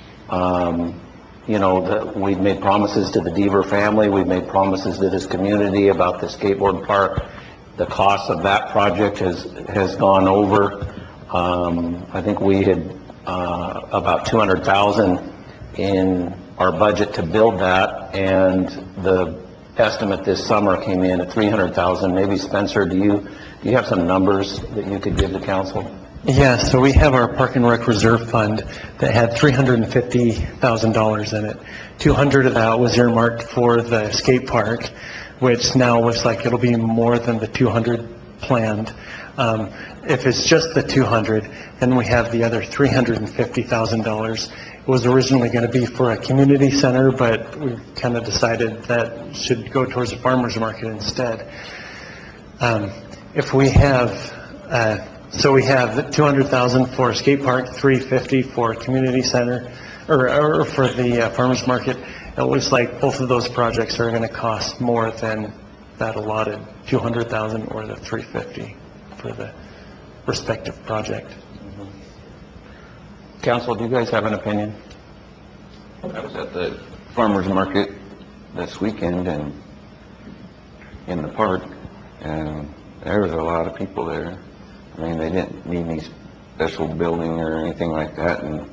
we've made promises to the Deaver family, we've made promises to this community about the skateboard park. The cost of that project has gone over. I think we had about $200,000 in our budget to build that, and the estimate this summer came in at $300,000. Maybe Spencer, do you have some numbers that you could give the council? Yeah, so we have our Park and Rec Reserve Fund that had $350,000 in it. $200,000 of that was earmarked for the skate park. which now looks like it'll be more than the 200 planned. If it's just the 200, then we have the other $350,000. It was originally going to be for a community center, but we kind of decided that should go towards a farmer's market instead. If we have, so we have the 200,000 for a skate park, 350 for a community center, or for the farmer's market. It looks like both of those projects are going to cost more than that allotted 200,000 or the 350 for the respective project. Council, do you guys have an opinion? I was at the farmer's market this weekend and in the park, and there was a lot of people there. I mean, they didn't need any special building or anything like that, and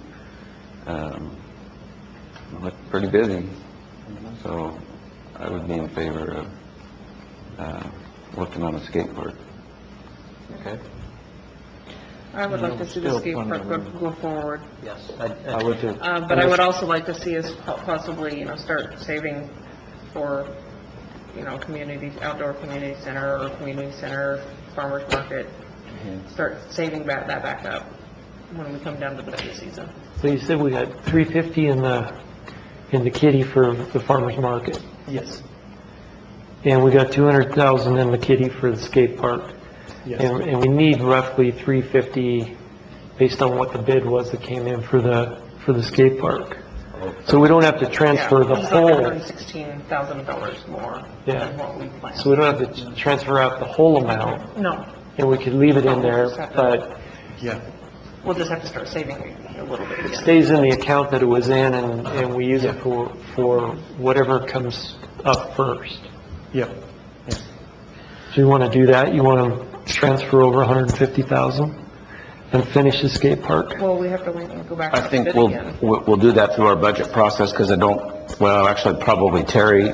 it looked pretty busy. So I would be in favor of working on a skate park. Okay. I would like to see the skate park go forward. Yes. I would too. But I would also like to see us possibly, start saving for, outdoor community center or community center, farmer's market. Start saving that back up when we come down to the budget season. So you said we had 350 in the kitty for the farmer's market, Yes. and we got 200,000 in the kitty for the skate park. Yes. And we need roughly 350 based on what the bid was that came in for the skate park. So we don't have to transfer the whole, $116,000 more than what we planned. so we don't have to transfer out the whole amount, No, and we could leave it in there, but Yeah. we'll just have to start saving a little bit it again. stays in the account that it was in, and we use it for whatever comes up first. Yep. So you want to do that? You want to transfer over 150,000 and finish the skate park? Well, we have to wait and go back I to think bid we'll again. do that through our budget process, because actually, probably Terry,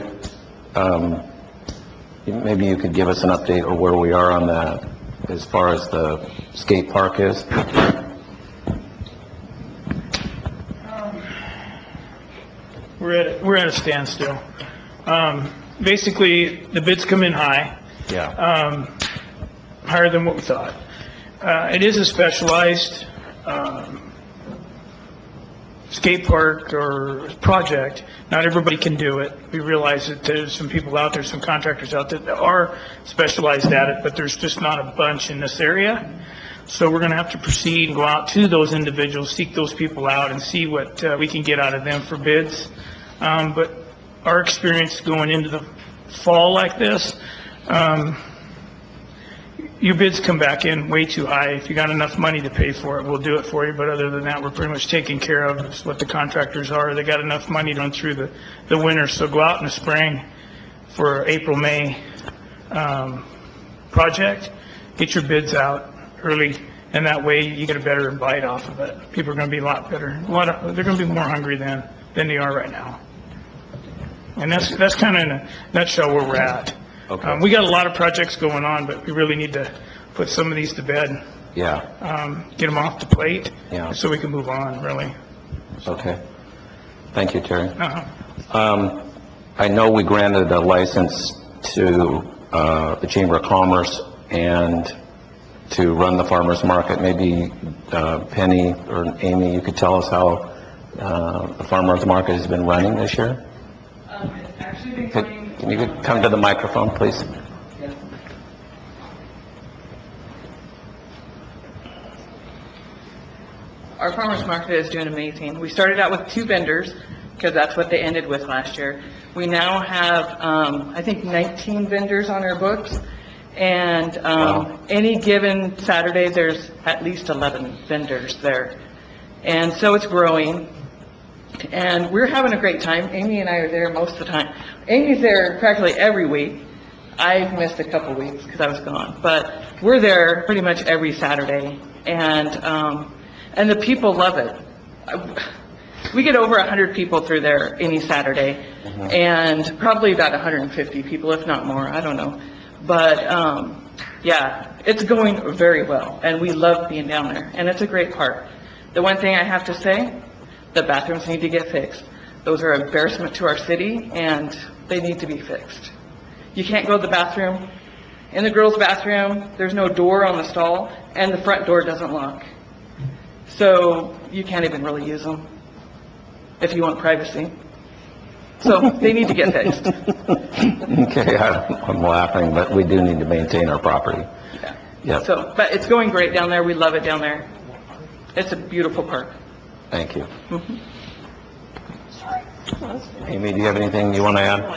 maybe you could give us an update of where we are on that as far as the skate park is. We're at a standstill. Basically, the bids come in high. Yeah. Higher than what we thought. It is a specialized skate park or project. Not everybody can do it. We realize that there's some people out there, some contractors out there that are specialized at it, but there's just not a bunch in this area. So we're going to have to proceed and go out to those individuals, seek those people out, and see what we can get out of them for bids. But our experience going into the fall like this, your bids come back in way too high. If you got enough money to pay for it, we'll do it for you. But other than that, we're pretty much taken care of. It's what the contractors are. They got enough money to run through the winter. So go out in the spring for April, May project. Get your bids out early, and that way you get a better bite off of it. People are going to be a lot better. They're going to be more hungry than they are right now. And that's kind of in a nutshell where we're at. Okay. We got a lot of projects going on, but we really need to put some of these to bed. Yeah. Get them off the plate. Yeah. So we can move on, really. Okay. Thank you, Terry. Uh-huh. I know we granted a license to the Chamber of Commerce and to run the farmer's market. Maybe Penny or Amy, you could tell us how the farmer's market has been running this year? It's actually been going... Can you come to the microphone, please? Our farmers market is doing amazing. We started out with 2 vendors because that's what they ended with last year. We now have, I think, 19 vendors on our books, and any given Saturday, there's at least 11 vendors there. And so it's growing, and we're having a great time. Amy and I are there most of the time. Amy's there practically every week. I've missed a couple weeks because I was gone, but we're there pretty much every Saturday, and the people love it. We get over 100 people through there any Saturday, and probably about 150 people, if not more, I don't know. But, yeah, it's going very well, and we love being down there, and it's a great park. The one thing I have to say, the bathrooms need to get fixed. Those are an embarrassment to our city, and they need to be fixed. You can't go to the bathroom. In the girls' bathroom, there's no door on the stall, and the front door doesn't lock. So you can't even really use them if you want privacy. So they need to get fixed. Okay, I'm laughing, but we do need to maintain our property. Yep. So, but it's going great down there. We love it down there. It's a beautiful park. Thank you. Amy, do you have anything you want to add?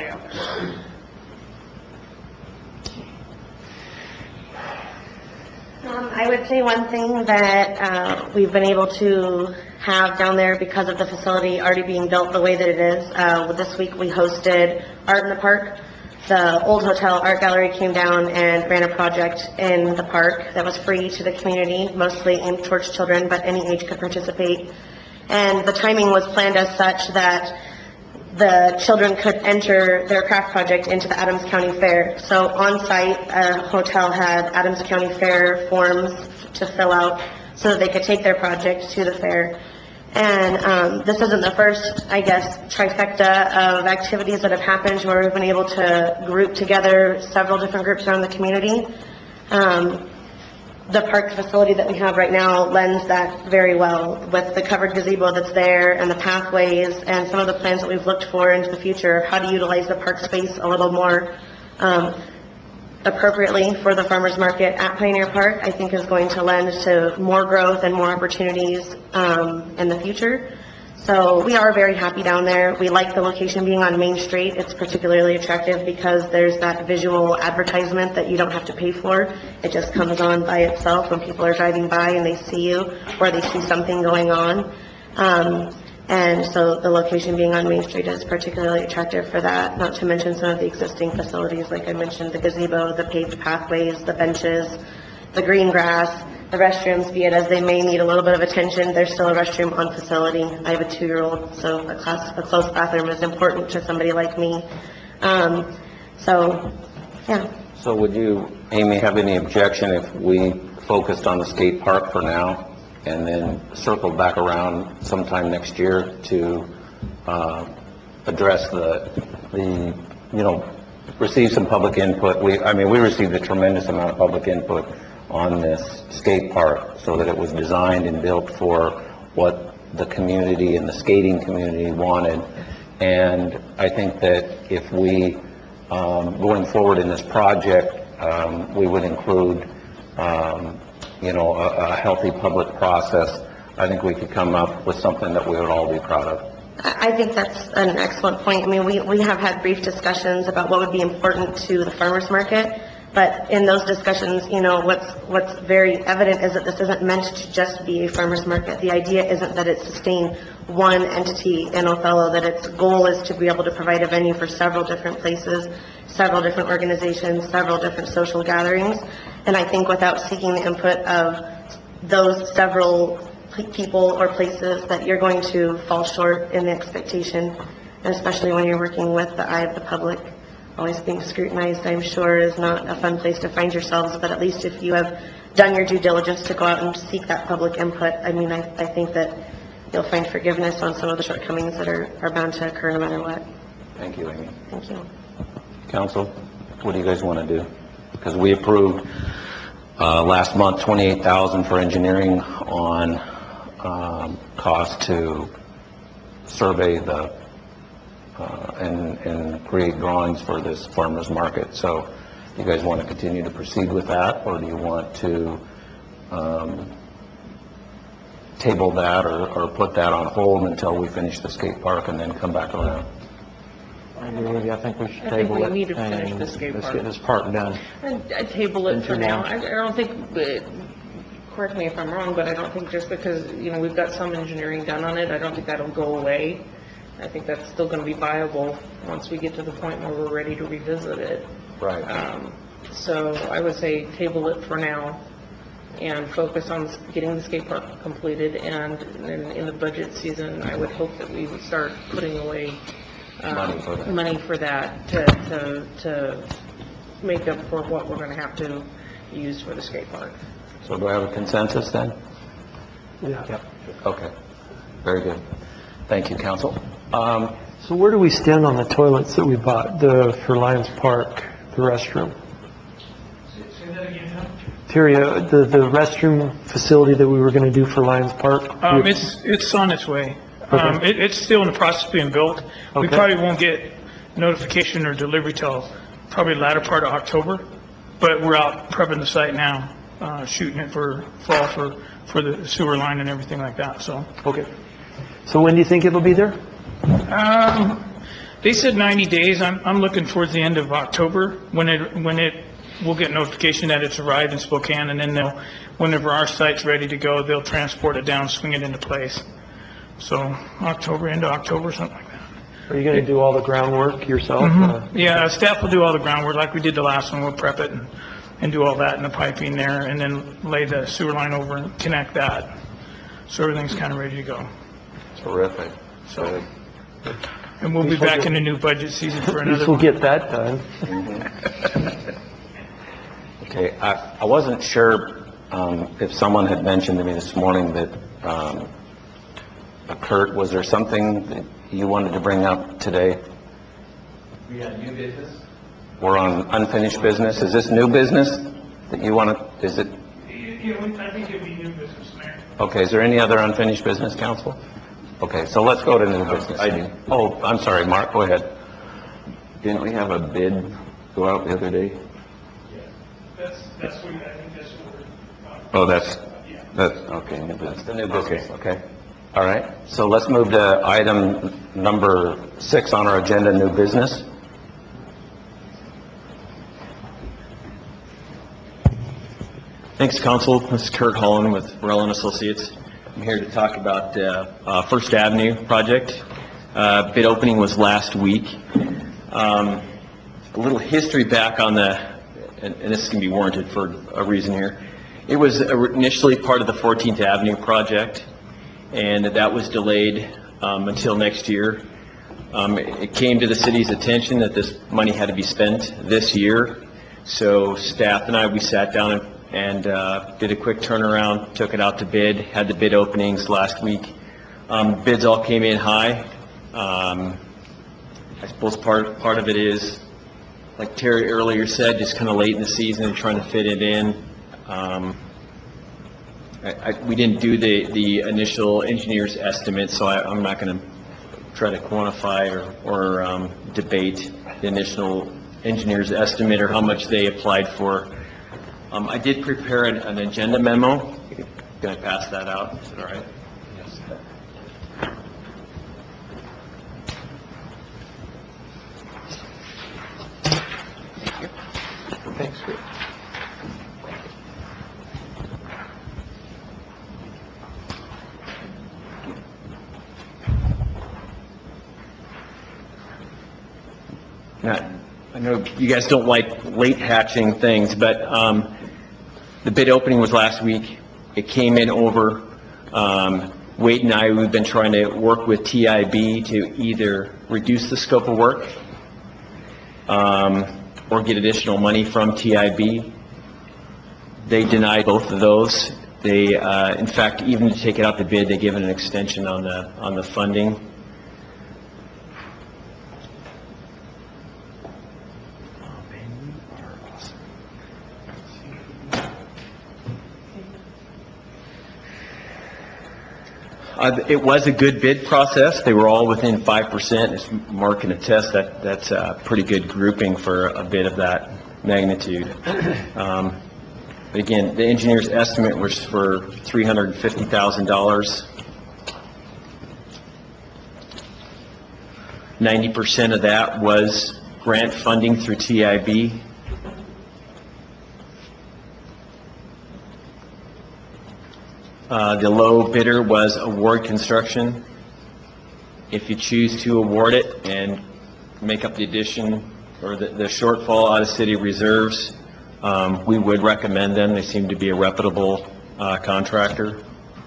I would say one thing that we've been able to have down there because of the facility already being built the way that it is. This week we hosted Art in the Park. The old hotel art gallery came down and ran a project in the park that was free to the community, mostly aimed towards children, but any age could participate. And the timing was planned as such that the children could enter their craft project into the Adams County Fair. So on site, a hotel had Adams County Fair forms to fill out so that they could take their project to the fair. And this isn't the first, I guess, trifecta of activities that have happened where we've been able to group together several different groups around the community. The park facility that we have right now lends that very well with the covered gazebo that's there and the pathways and some of the plans that we've looked for into the future, how to utilize the park space a little more appropriately for the farmers market at Pioneer Park, I think is going to lend to more growth and more opportunities in the future. So we are very happy down there. We like the location being on Main Street. It's particularly attractive because there's that visual advertisement that you don't have to pay for. It just comes on by itself when people are driving by and they see you or they see something going on. And so the location being on Main Street is particularly attractive for that, not to mention some of the existing facilities, like I mentioned, the gazebo, the paved pathways, the benches, the green grass, the restrooms, be it as they may need a little bit of attention, there's still a restroom on facility. I have a 2-year-old, so a close bathroom is important to somebody like me. So, yeah. So would you, Amy, have any objection if we focused on the skate park for now and then circled back around sometime next year to address receive some public input? We received a tremendous amount of public input on this skate park so that it was designed and built for what the community and the skating community wanted. And I think that if we, going forward in this project, we would include, a healthy public process, I think we could come up with something that we would all be proud of. I think that's an excellent point. I mean, we have had brief discussions about what would be important to the farmers market. But in those discussions, what's very evident is that this isn't meant to just be a farmer's market. The idea isn't that it sustain one entity in Othello, that its goal is to be able to provide a venue for several different places, several different organizations, several different social gatherings. And I think without seeking the input of those several people or places, that you're going to fall short in the expectation, and especially when you're working with the eye of the public. Always being scrutinized, I'm sure, is not a fun place to find yourselves, but at least if you have done your due diligence to go out and seek that public input, I mean, I think that you'll find forgiveness on some of the shortcomings that are bound to occur no matter what. Thank you, Amy. Thank you. Council, what do you guys want to do? Because we approved last month $28,000 for engineering on cost to survey the and create drawings for this farmers market. So you guys want to continue to proceed with that, or do you want to table that or put that on hold until we finish the skate park and then come back around? I think we should table it. I think we need to finish the skate park. Let's get this part done. I'd table it for now. I don't think, correct me if I'm wrong, but I don't think just because, we've got some engineering done on it, I don't think that'll go away. I think that's still going to be viable once we get to the point where we're ready to revisit it. Right. So I would say table it for now and focus on getting the skate park completed. And then in the budget season, I would hope that we would start putting away money for that to make up for what we're going to have to use for the skate park. So do I have a consensus then? Yeah. Yep. Okay. Very good. Thank you, Council. So where do we stand on the toilets that we bought for Lions Park? The restroom. Terry, the restroom facility that we were going to do for Lions Park? It's on its way. It's still in the process of being built. We Okay. probably won't get notification or delivery till probably latter part of October, but we're out prepping the site now, shooting it for fall for the sewer line and everything like that, so. Okay. So when do you think it'll be there? They said 90 days. I'm looking towards the end of October we'll get notification that it's arrived in Spokane, and then whenever our site's ready to go, they'll transport it down, swing it into place. So October, into October, something like that. Are you going to do all the groundwork yourself? Yeah, staff will do all the groundwork like we did the last one. We'll prep it and do all that and the piping there, and then lay the sewer line over and connect that. So everything's kind of ready to go. Terrific. So, and we'll be back in the new budget season for At another least we'll one. get that done. Okay, I wasn't sure if someone had mentioned to me this morning that, Kurt, was there something that you wanted to bring up today? We had new business. We're on unfinished business. Is this new business that you want to, is it? Yeah, I think it'd be new business, Mayor. Okay, is there any other unfinished business, council? Okay, so let's go to new business. I do. Oh, I'm sorry, Mark, go ahead. Didn't we have a bid go out the other day? That's what, I think that's what we're. Oh, that's, okay. That's the new business, okay. All right, so let's move to item number 6 on our agenda, new business. Thanks, Council. This is Kurt Holland with Morell & Associates. I'm here to talk about the First Avenue project. Bid opening was last week. A little history back on and this is going to be warranted for a reason here. It was initially part of the 14th Avenue project, and that was delayed until next year. It came to the city's attention that this money had to be spent this year, so staff and I, we sat down and did a quick turnaround, took it out to bid, had the bid openings last week. Bids all came in high. I suppose part of it is, like Terry earlier said, just kind of late in the season and trying to fit it in. We didn't do the initial engineer's estimate, so I'm not going to try to quantify or debate the initial engineer's estimate or how much they applied for. I did prepare an agenda memo. Can I pass that out? Is that all right? Yes. Thanks. I know you guys don't like late hatching things, but the bid opening was last week. It came in over. Wade and I, we've been trying to work with TIB to either reduce the scope of work or get additional money from TIB. They denied both of those. They, in fact, even to take it out the bid, they given an extension on the funding. It was a good bid process. They were all within 5%. As Mark can attest, that's a pretty good grouping for a bid of that magnitude. But again, the engineer's estimate was for $350,000. 90% of that was grant funding through TIB. The low bidder was Award Construction. If you choose to award it and make up the addition or the shortfall out of city reserves, we would recommend them. They seem to be a reputable contractor.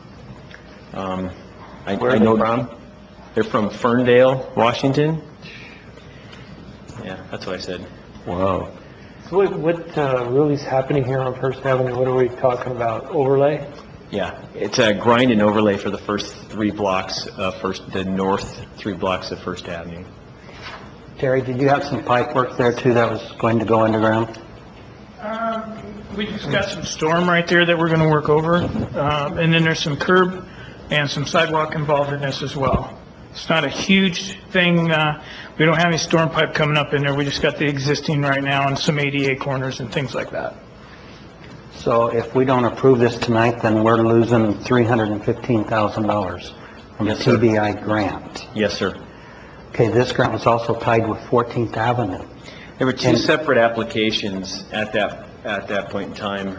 Where are they from? They're from Ferndale, Washington. Yeah, that's what I said. Wow. So what really is happening here on First Avenue? What are we talking about? Overlay? Yeah, it's a grind and overlay for the first 3 blocks, the north 3 blocks of First Avenue. Terry, did you have some pipe work there too that was going to go underground? We just got some storm right there that we're going to work over, and then there's some curb and some sidewalk involved in this as well. It's not a huge thing. We don't have any storm pipe coming up in there. We just got the existing right now and some ADA corners and things like that. So if we don't approve this tonight, then we're losing $315,000 from the Yes, sir. TBI grant. Yes, sir. Okay, this grant was also tied with 14th Avenue. There were two separate applications at that point in time.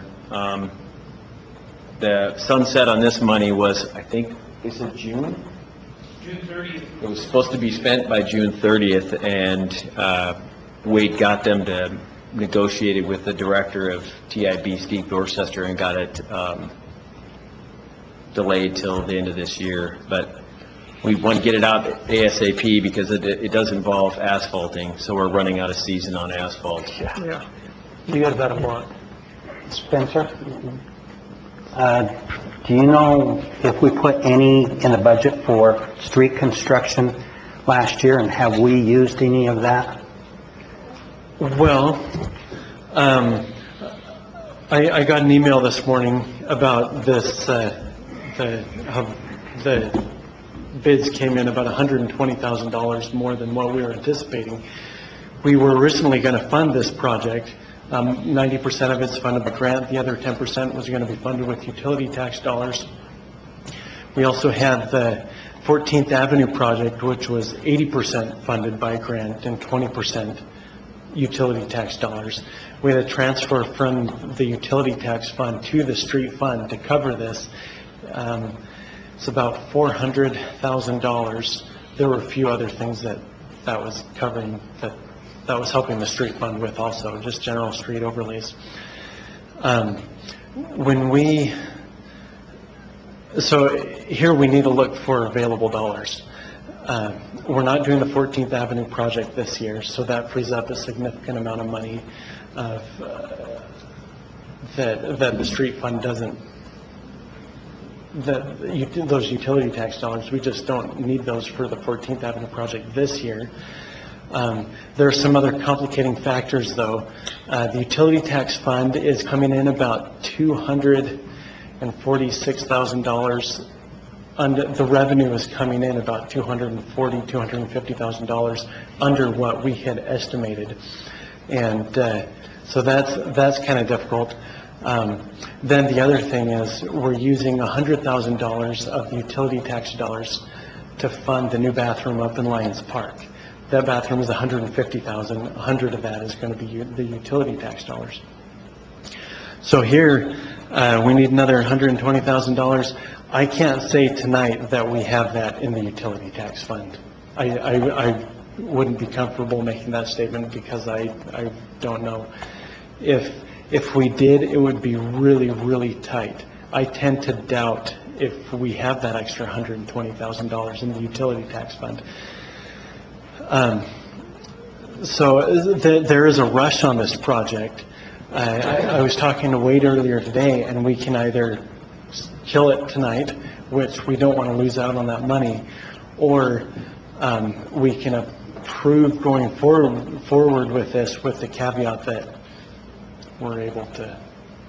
The sunset on this money was, I think, is it June? June 30th. It was supposed to be spent by June 30th, and Wade got them to negotiate it with the director of TIB, Steve Dorchester, and got it delayed till the end of this year. But we want to get it out ASAP because it does involve asphalting, so we're running out of season on asphalt. Yeah. You got about a month. Spencer, do you know if we put any in the budget for street construction last year, and have we used any of that? Well, I got an email this morning about this, the bids came in about $120,000 more than what we were anticipating. We were originally going to fund this project. 90% of it's funded by grant. The other 10% was going to be funded with utility tax dollars. We also had the 14th Avenue project, which was 80% funded by grant and 20% utility tax dollars. We had a transfer from the utility tax fund to the street fund to cover this. It's about $400,000. There were a few other things that was covering, that was helping the street fund with also, just general street overlays. So here we need to look for available dollars. We're not doing the 14th Avenue project this year, so that frees up a significant amount of money that the street fund doesn't, those utility tax dollars, we just don't need those for the 14th Avenue project this year. There are some other complicating factors, though. The utility tax fund is coming in about $246,000. The revenue is coming in about $250,000 under what we had estimated, and so that's kind of difficult. Then the other thing is we're using $100,000 of the utility tax dollars to fund the new bathroom up in Lions Park. That bathroom is $150,000. $100,000 of that is going to be the utility tax dollars. So here we need another $120,000. I can't say tonight that we have that in the utility tax fund. I wouldn't be comfortable making that statement because I don't know. If we did, it would be really, really tight. I tend to doubt if we have that extra $120,000 in the utility tax fund. So there is a rush on this project. I was talking to Wade earlier today, and we can either kill it tonight, which we don't want to lose out on that money, or we can approve going forward with this with the caveat that we're able to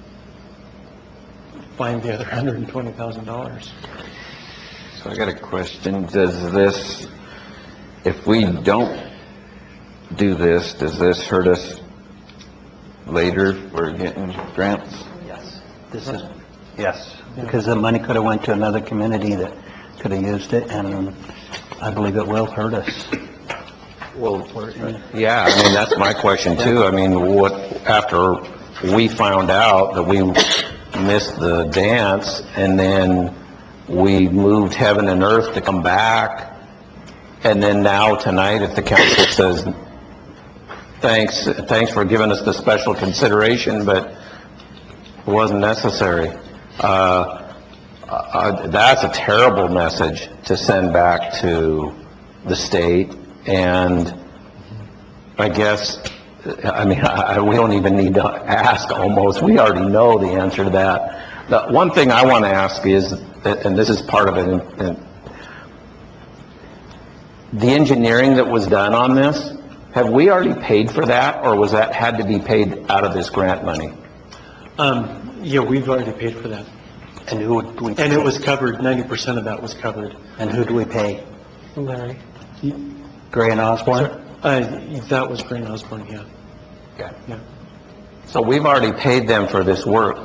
find the other $120,000. So I got a question. Does this, if we don't do this, does this hurt us later for getting grants? Yes. Yes, because the money could have went to another community that could have used it, and I believe it will hurt us. Well, yeah, I mean, that's my question too. I mean, after we found out that we missed the dance, and then we moved heaven and earth to come back, and then now tonight, if the council says, thanks for giving us the special consideration, but it wasn't necessary. That's a terrible message to send back to the state, and I guess, I mean, we don't even need to ask almost. We already know the answer to that. The one thing I want to ask is, and this is part of it, the engineering that was done on this, Have we already paid for that, or was that had to be paid out of this grant money? Yeah, we've already paid for that. And who would we pay? And it was covered, 90% of that was covered. And who do we pay? Larry? Gray and Osborne? That was Gray and Osborne, yeah. Okay. Yeah. So we've already paid them for this work.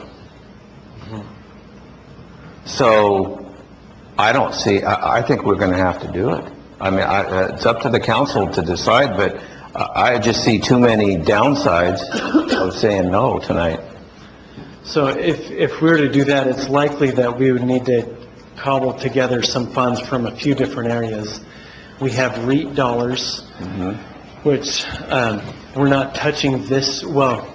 So I don't see, I think we're going to have to do it. I mean, it's up to the council to decide, but I just see too many downsides of saying no tonight. So if we were to do that, it's likely that we would need to cobble together some funds from a few different areas. We have REIT dollars, which we're not touching this, well,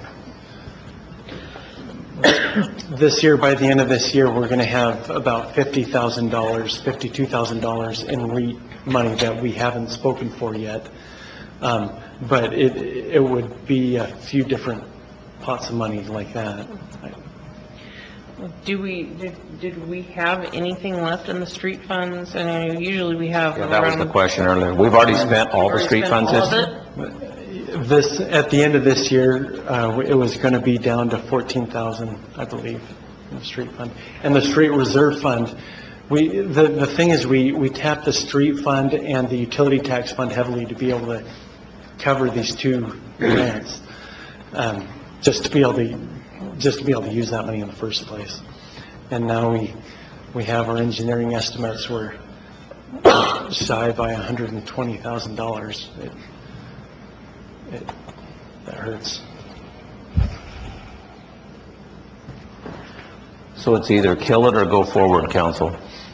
this year, by the end of this year, we're going to have about $50,000, $52,000 in REIT money that we haven't spoken for yet. But it would be a few different pots of money like that. Did we have anything left in the street funds? I mean, usually we have. Yeah, that was the question earlier. We've already spent all the street funds this year? This, at the end of this year, it was going to be down to 14,000, I believe, in the street fund. And the street reserve fund, the thing is, we tap the street fund and the utility tax fund heavily to be able to cover these two grants, just to be able to use that money in the first place. And now we have our engineering estimates were shy by $120,000. That hurts. So it's either kill it or go forward, council.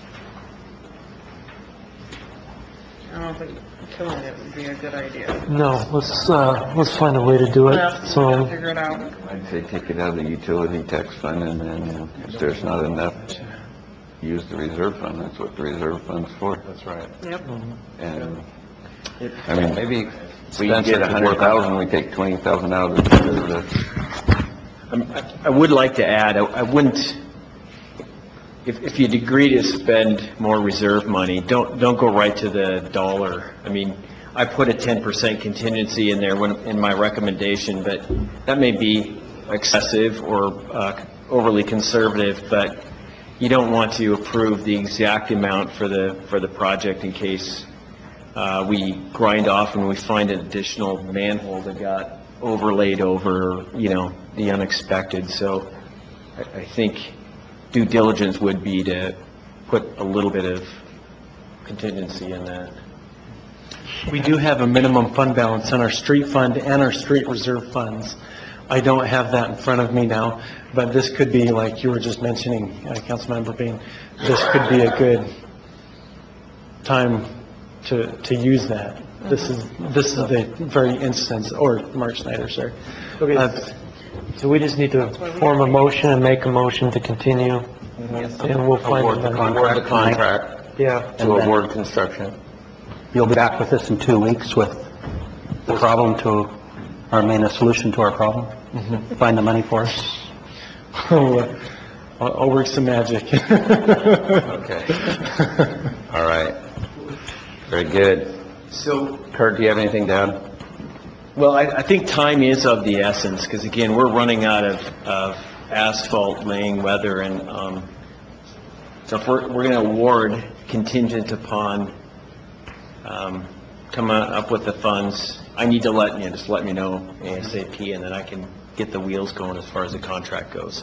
I don't think killing it would be a good idea. No, let's find a way to do it. We'll figure it out. I'd say take it out of the utility tax fund, and then if there's not enough, use the reserve fund. That's what the reserve fund's for. That's right. Yep. And, I mean, Maybe we get 100,000, we take 20,000 out of the, I would like to add, I wouldn't, if you'd agree to spend more reserve money, don't go right to the dollar. I mean, I put a 10% contingency in there in my recommendation, but that may be excessive or overly conservative, but you don't want to approve the exact amount for the project in case we grind off and we find an additional manhole that got overlaid over, the unexpected. So I think due diligence would be to put a little bit of contingency in that. We do have a minimum fund balance in our street fund and our street reserve funds. I don't have that in front of me now, but this could be, like you were just mentioning, Councilmember Bean, this could be a good time to use that. This is the very instance, or Mark Snyder, sir. Okay. So we just need to form a motion and make a motion to continue, and we'll find award the contract. Yeah. To award construction. You'll be back with us in 2 weeks with the problem to, or a solution to our problem? Find the money for us? I'll work some magic. Okay. All right. Very good. So, Kurt, do you have anything to add? well, I think time is of the essence, because again, we're running out of asphalt laying weather, and so if we're going to award contingent upon coming up with the funds, I need to just let me know ASAP, and then I can get the wheels going as far as the contract goes.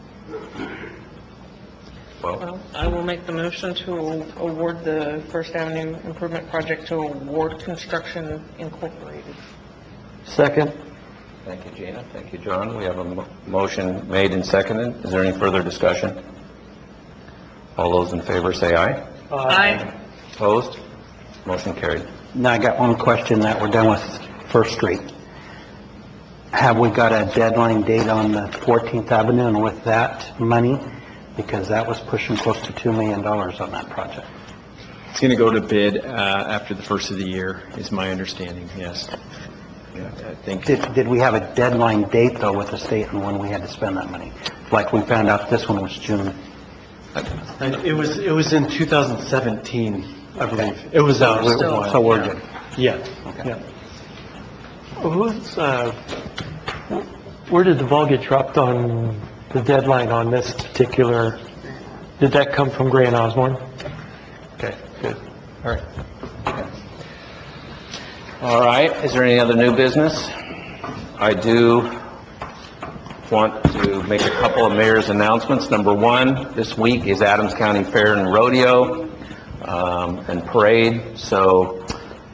Well, I will make the motion to award the First Avenue Improvement Project to Award Construction Incorporated. Second. Thank you, Gina. Thank you, John. We have a motion made and seconded. Is there any further discussion? All those in favor say aye. Aye. Opposed? Motion carried. Now, I got one question that we're done with First Street. Have we got a deadline date on the 14th Avenue and with that money? Because that was pushing close to $2 million on that project. It's going to go to bid after the first of the year, is my understanding, yes. I think. Did we have a deadline date, though, with the state and when we had to spend that money? Like we found out this one was June. It was in 2017, I believe. It was out. So we're good. Yeah. Okay. Yeah. Where did the ball get dropped on the deadline on this particular, did that come from Gray and Osborne? Okay, good, all right. All right, is there any other new business? I do want to make a couple of mayor's announcements. Number one, this week is Adams County Fair and Rodeo and Parade, so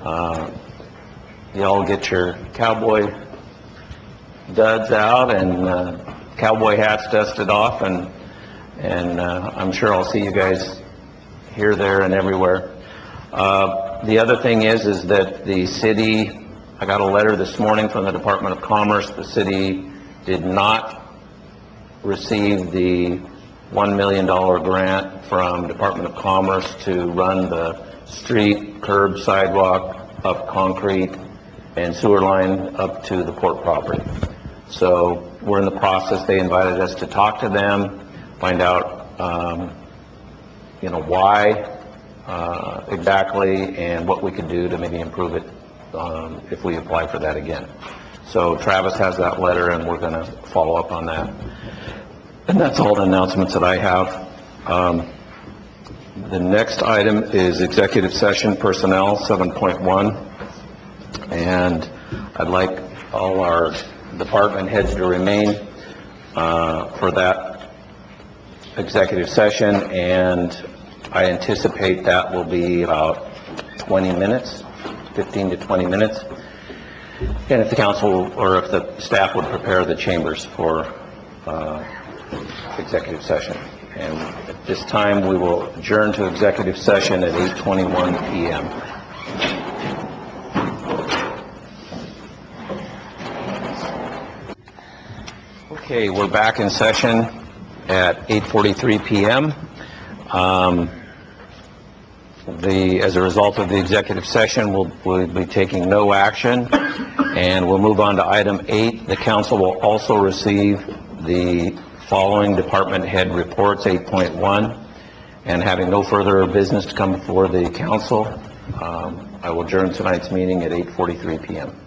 you all get your cowboy duds out and cowboy hats dusted off, and I'm sure I'll see you guys here, there, and everywhere. The other thing is that the city, I got a letter this morning from the Department of Commerce. The city did not receive the $1 million grant from Department of Commerce to run the street, curb, sidewalk, up concrete, and sewer line up to the port property. So we're in the process. They invited us to talk to them, find out, why exactly, and what we could do to maybe improve it if we apply for that again. So Travis has that letter, and we're going to follow up on that. And that's all the announcements that I have. The next item is executive session personnel 7.1, and I'd like all our department heads to remain for that executive session, and I anticipate that will be about 20 minutes, 15 to 20 minutes. And if the council or if the staff would prepare the chambers for executive session. And at this time, we will adjourn to executive session at 8:21 p.m. Okay, we're back in session at 8:43 p.m. As a result of the executive session, we'll be taking no action, and we'll move on to item 8. The council will also receive the following department head reports, 8.1, and having no further business to come before the council, I will adjourn tonight's meeting at 8:43 p.m.